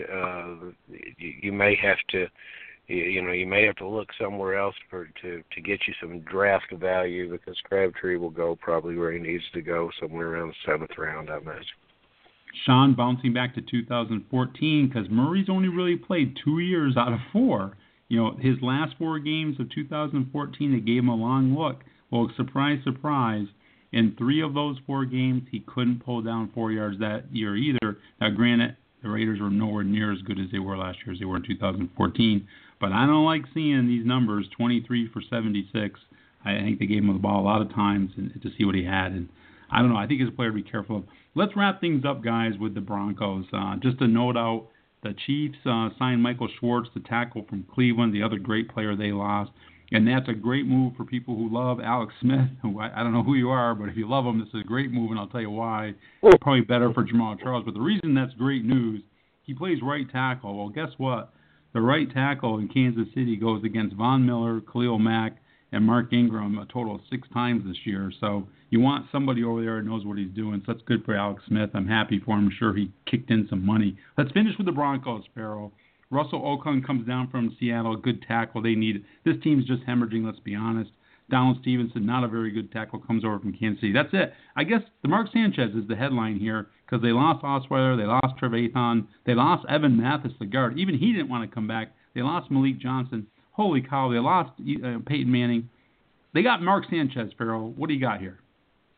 you may have to. You may have to look somewhere else to get you some draft value, because Crabtree will go probably where he needs to go, somewhere around the 7th round, I imagine. Sean, bouncing back to 2014, because Murray's only really played 2 years out of 4. His last 4 games of 2014, they gave him a long look. Well, surprise, surprise, in 3 of those 4 games, he couldn't pull down 4 yards that year either. Now, granted, the Raiders were nowhere near as good as they were last year as they were in 2014. But I don't like seeing these numbers, 23 for 76. I think they gave him the ball a lot of times to see what he had. And I don't know. I think he's a player to be careful of. Let's wrap things up, guys, with the Broncos. Just to note out, the Chiefs signed Michael Schwartz, the tackle from Cleveland, the other great player they lost. And that's a great move for people who love Alex Smith, who I don't know who you are, but if you love him, this is a great move, and I'll tell you why. Probably better for Jamal Charles. But the reason that's great news, he plays right tackle. Well, guess what? The right tackle in Kansas City goes against Von Miller, Khalil Mack, and Mark Ingram a total of 6 times this year. So you want somebody over there who knows what he's doing. So that's good for Alex Smith. I'm happy for him. I'm sure he kicked in some money. Let's finish with the Broncos, Sparrow. Russell Okung comes down from Seattle, good tackle. They need it. This team's just hemorrhaging, let's be honest. Donald Stevenson, not a very good tackle, comes over from Kansas City. That's it. I guess DeMarc Sanchez is the headline here, because they lost Osweiler, they lost Trevathan, they lost Evan Mathis, the guard. Even he didn't want to come back. They lost Malik Johnson. Holy cow, they lost Peyton Manning. They got Mark Sanchez, Farrell. What do you got here?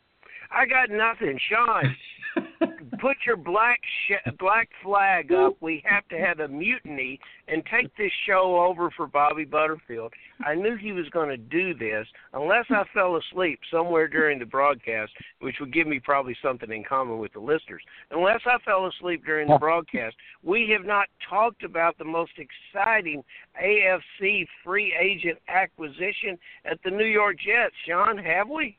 I got nothing. Sean, put your black flag up. We have to have a mutiny and take this show over for Bobby Butterfield. I knew he was going to do this unless I fell asleep somewhere during the broadcast, which would give me probably something in common with the listeners. Unless I fell asleep during the broadcast, we have not talked about the most exciting AFC free agent acquisition at the New York Jets. Sean, have we?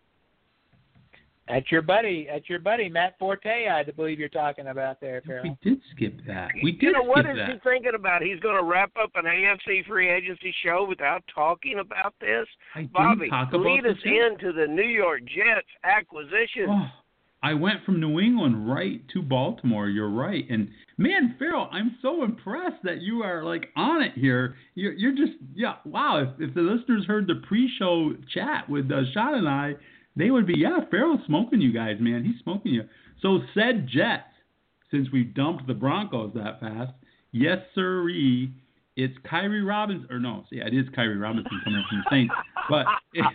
That's your buddy, Matt Forte, I believe you're talking about there, Farrell. We did skip that. What is he thinking about? He's going to wrap up an AFC free agency show without talking about this? Bobby, lead us into the New York Jets acquisition. Oh, I went from New England right to Baltimore. You're right. And, man, Farrell, I'm so impressed that you are, on it here. You're just, wow. If the listeners heard the pre-show chat with Sean and I, they would be, Farrell's smoking you guys, man. He's smoking you. So said Jets, since we dumped the Broncos that fast, yes, sirree, it's Kyrie Robinson. Or no, it is Kyrie Robinson coming from the Saints. But,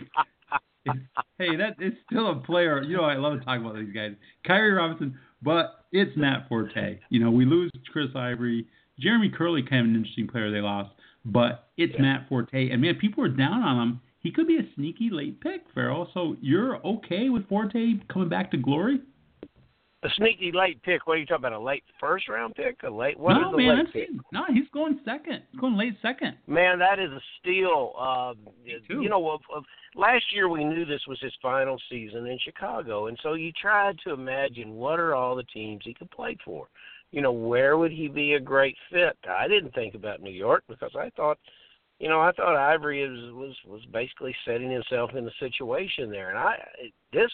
it's still a player. I love to talk about these guys. Kyrie Robinson, but it's Matt Forte. We lose Chris Ivory. Jeremy Curley, kind of an interesting player they lost. But it's Matt Forte. And, man, people are down on him. He could be a sneaky late pick, Farrell. So you're okay with Forte coming back to glory? A sneaky late pick. What are you talking about? A late first round pick? A late? What is No, the man, late pick? no, he's going second. He's going late second. Man, that is a steal. too. You know, last year we knew this was his final season in Chicago, and so you tried to imagine what are all the teams he could play for. You know, where would he be a great fit? I didn't think about New York because I thought Ivory was basically setting himself in a situation there, and this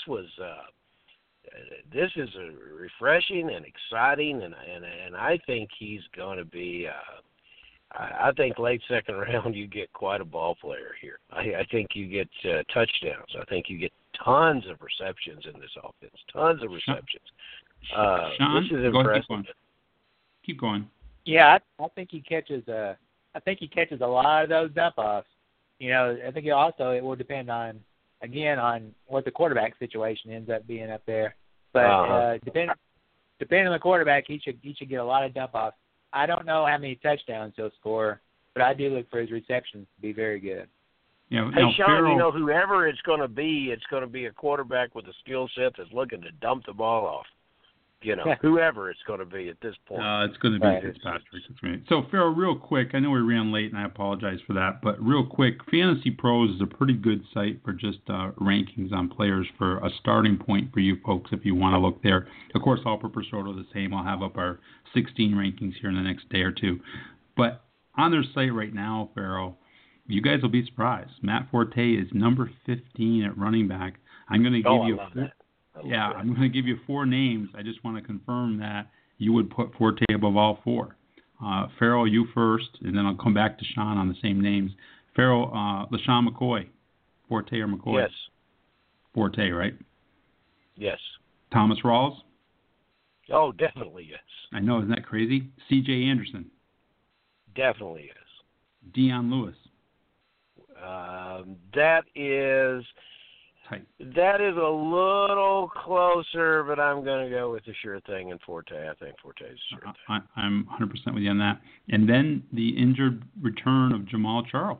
is refreshing and exciting, and I think he's going to be. I think late second round you get quite a ball player here. I think you get touchdowns. I think you get tons of receptions in this offense. Tons of receptions. Sean, this is impressive. Keep going. Yeah, I think he catches a lot of those dump offs. You know, I think it will depend on what the quarterback situation ends up being up there. But depending on the quarterback, he should get a lot of dump offs. I don't know how many touchdowns he'll score, but I do look for his receptions to be very good. Yeah, hey, Sean, you know, whoever it's going to be a quarterback with a skill set that's looking to dump the ball off. You know, whoever it's going to be at this point. It's going to be Fitzpatrick. So, Farrell, real quick, I know we ran late, and I apologize for that, but real quick, Fantasy Pros is a pretty good site for just rankings on players for a starting point for you folks if you want to look there. Of course, All Purpose Roto the same. I'll have up our 16 rankings here in the next day or two. But on their site right now, Farrell, you guys will be surprised. Matt Forte is number 15 at running back. I'm going to give you I'm going to give you 4 names. I just want to confirm that you would put Forte above all 4. Farrell, you first, and then I'll come back to Sean on the same names. Farrell, LaShawn McCoy, Forte or McCoy? Yes. Forte, right? Yes. Thomas Rawls? Oh, definitely yes. I know, isn't that crazy? C.J. Anderson? Definitely yes. Dion Lewis? That is tight. That is a little closer, but I'm going to go with the sure thing in Forte. I think Forte is a sure thing. I'm 100% with you on that. And then the injured return of Jamal Charles.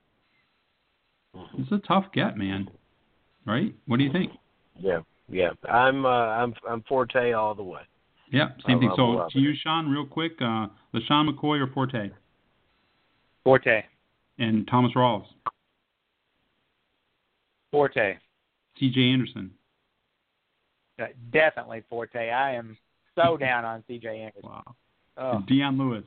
It's a tough get, man. Right? What do you think? Yeah. I'm Forte all the way. Yeah, same thing. So to you, Sean, real quick, LaShawn McCoy or Forte? Forte. And Thomas Rawls? Forte. C.J. Anderson? Definitely Forte. I am so down on C.J. Anderson. Wow. Oh. And Dion Lewis?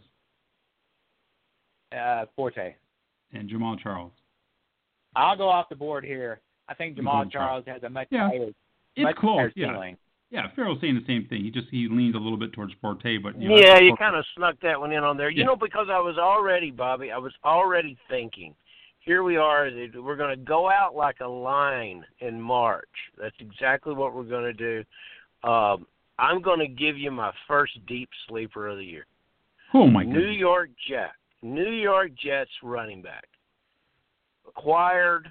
Forte. And Jamal Charles? I'll go off the board here. I think Jamal Charles has a much higher ceiling. Yeah, Farrell's saying the same thing. He leaned a little bit towards Forte, but you kind of snuck that one in on there. You know, because I was already thinking, here we are, we're going to go out like a line in March. That's exactly what we're going to do. I'm going to give you my first deep sleeper of the year. Oh, my goodness. New York Jets running back. Acquired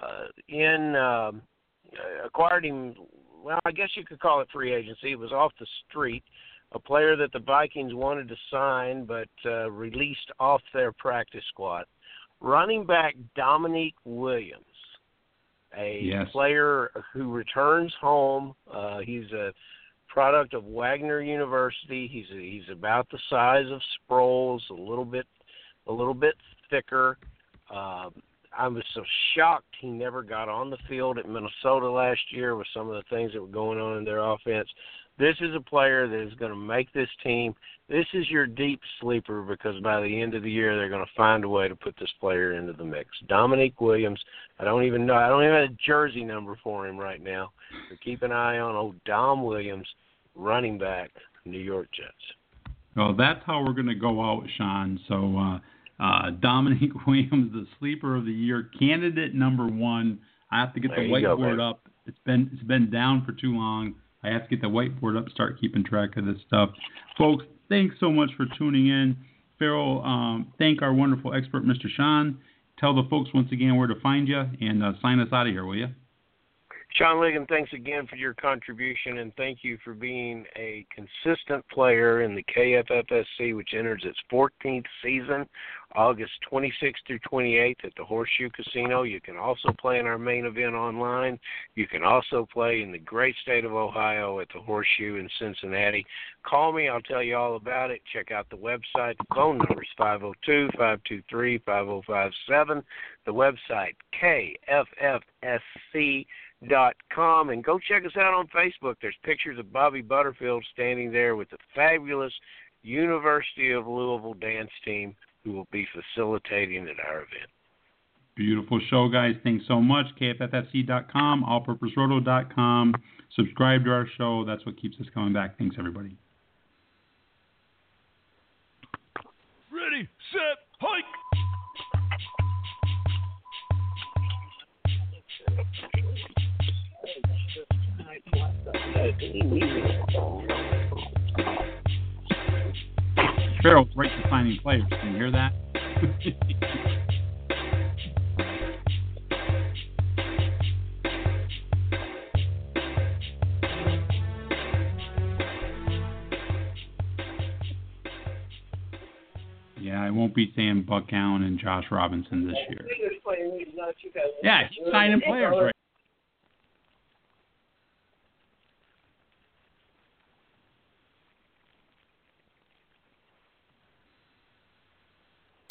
him, well, I guess you could call it free agency. It was off the street, a player that the Vikings wanted to sign but released off their practice squad. Running back Dominique Williams, a player who returns home. He's a product of Wagner University. He's about the size of Sproles, a little bit thicker. I was so shocked he never got on the field at Minnesota last year with some of the things that were going on in their offense. This is a player that is going to make this team. This is your deep sleeper because by the end of the year they're going to find a way to put this player into the mix. Dominique Williams, I don't even have a jersey number for him right now. But keep an eye on old Dom Williams, running back, New York Jets. Well, that's how we're going to go out, Sean. So Dominique Williams, the sleeper of the year, candidate number 1. I have to get the whiteboard up. It's been down for too long. I have to get the whiteboard up, start keeping track of this stuff. Folks, thanks so much for tuning in. Farrell, thank our wonderful expert, Mr. Sean. Tell the folks once again where to find you and sign us out of here, will you? Sean Ligon, thanks again for your contribution, and thank you for being a consistent player in the KFFSC, which enters its 14th season, August 26th through 28th at the Horseshoe Casino. You can also play in our main event online. You can also play in the great state of Ohio at the Horseshoe in Cincinnati. Call me. I'll tell you all about it. Check out the website. The phone number is 502-523-5057. The website, KFFSC.com, and go check us out on Facebook. There's pictures of Bobby Butterfield standing there with the fabulous University of Louisville dance team who will be facilitating at our event. Beautiful show, guys. Thanks so much. KFFSC.com, allpurposeroto.com. Subscribe to our show. That's what keeps us coming back. Thanks, everybody. Ready, set, hike! Farrell's right to signing players. Can you hear that? Yeah, I won't be saying Buck Allen and Josh Robinson this year. Yeah, he's signing players right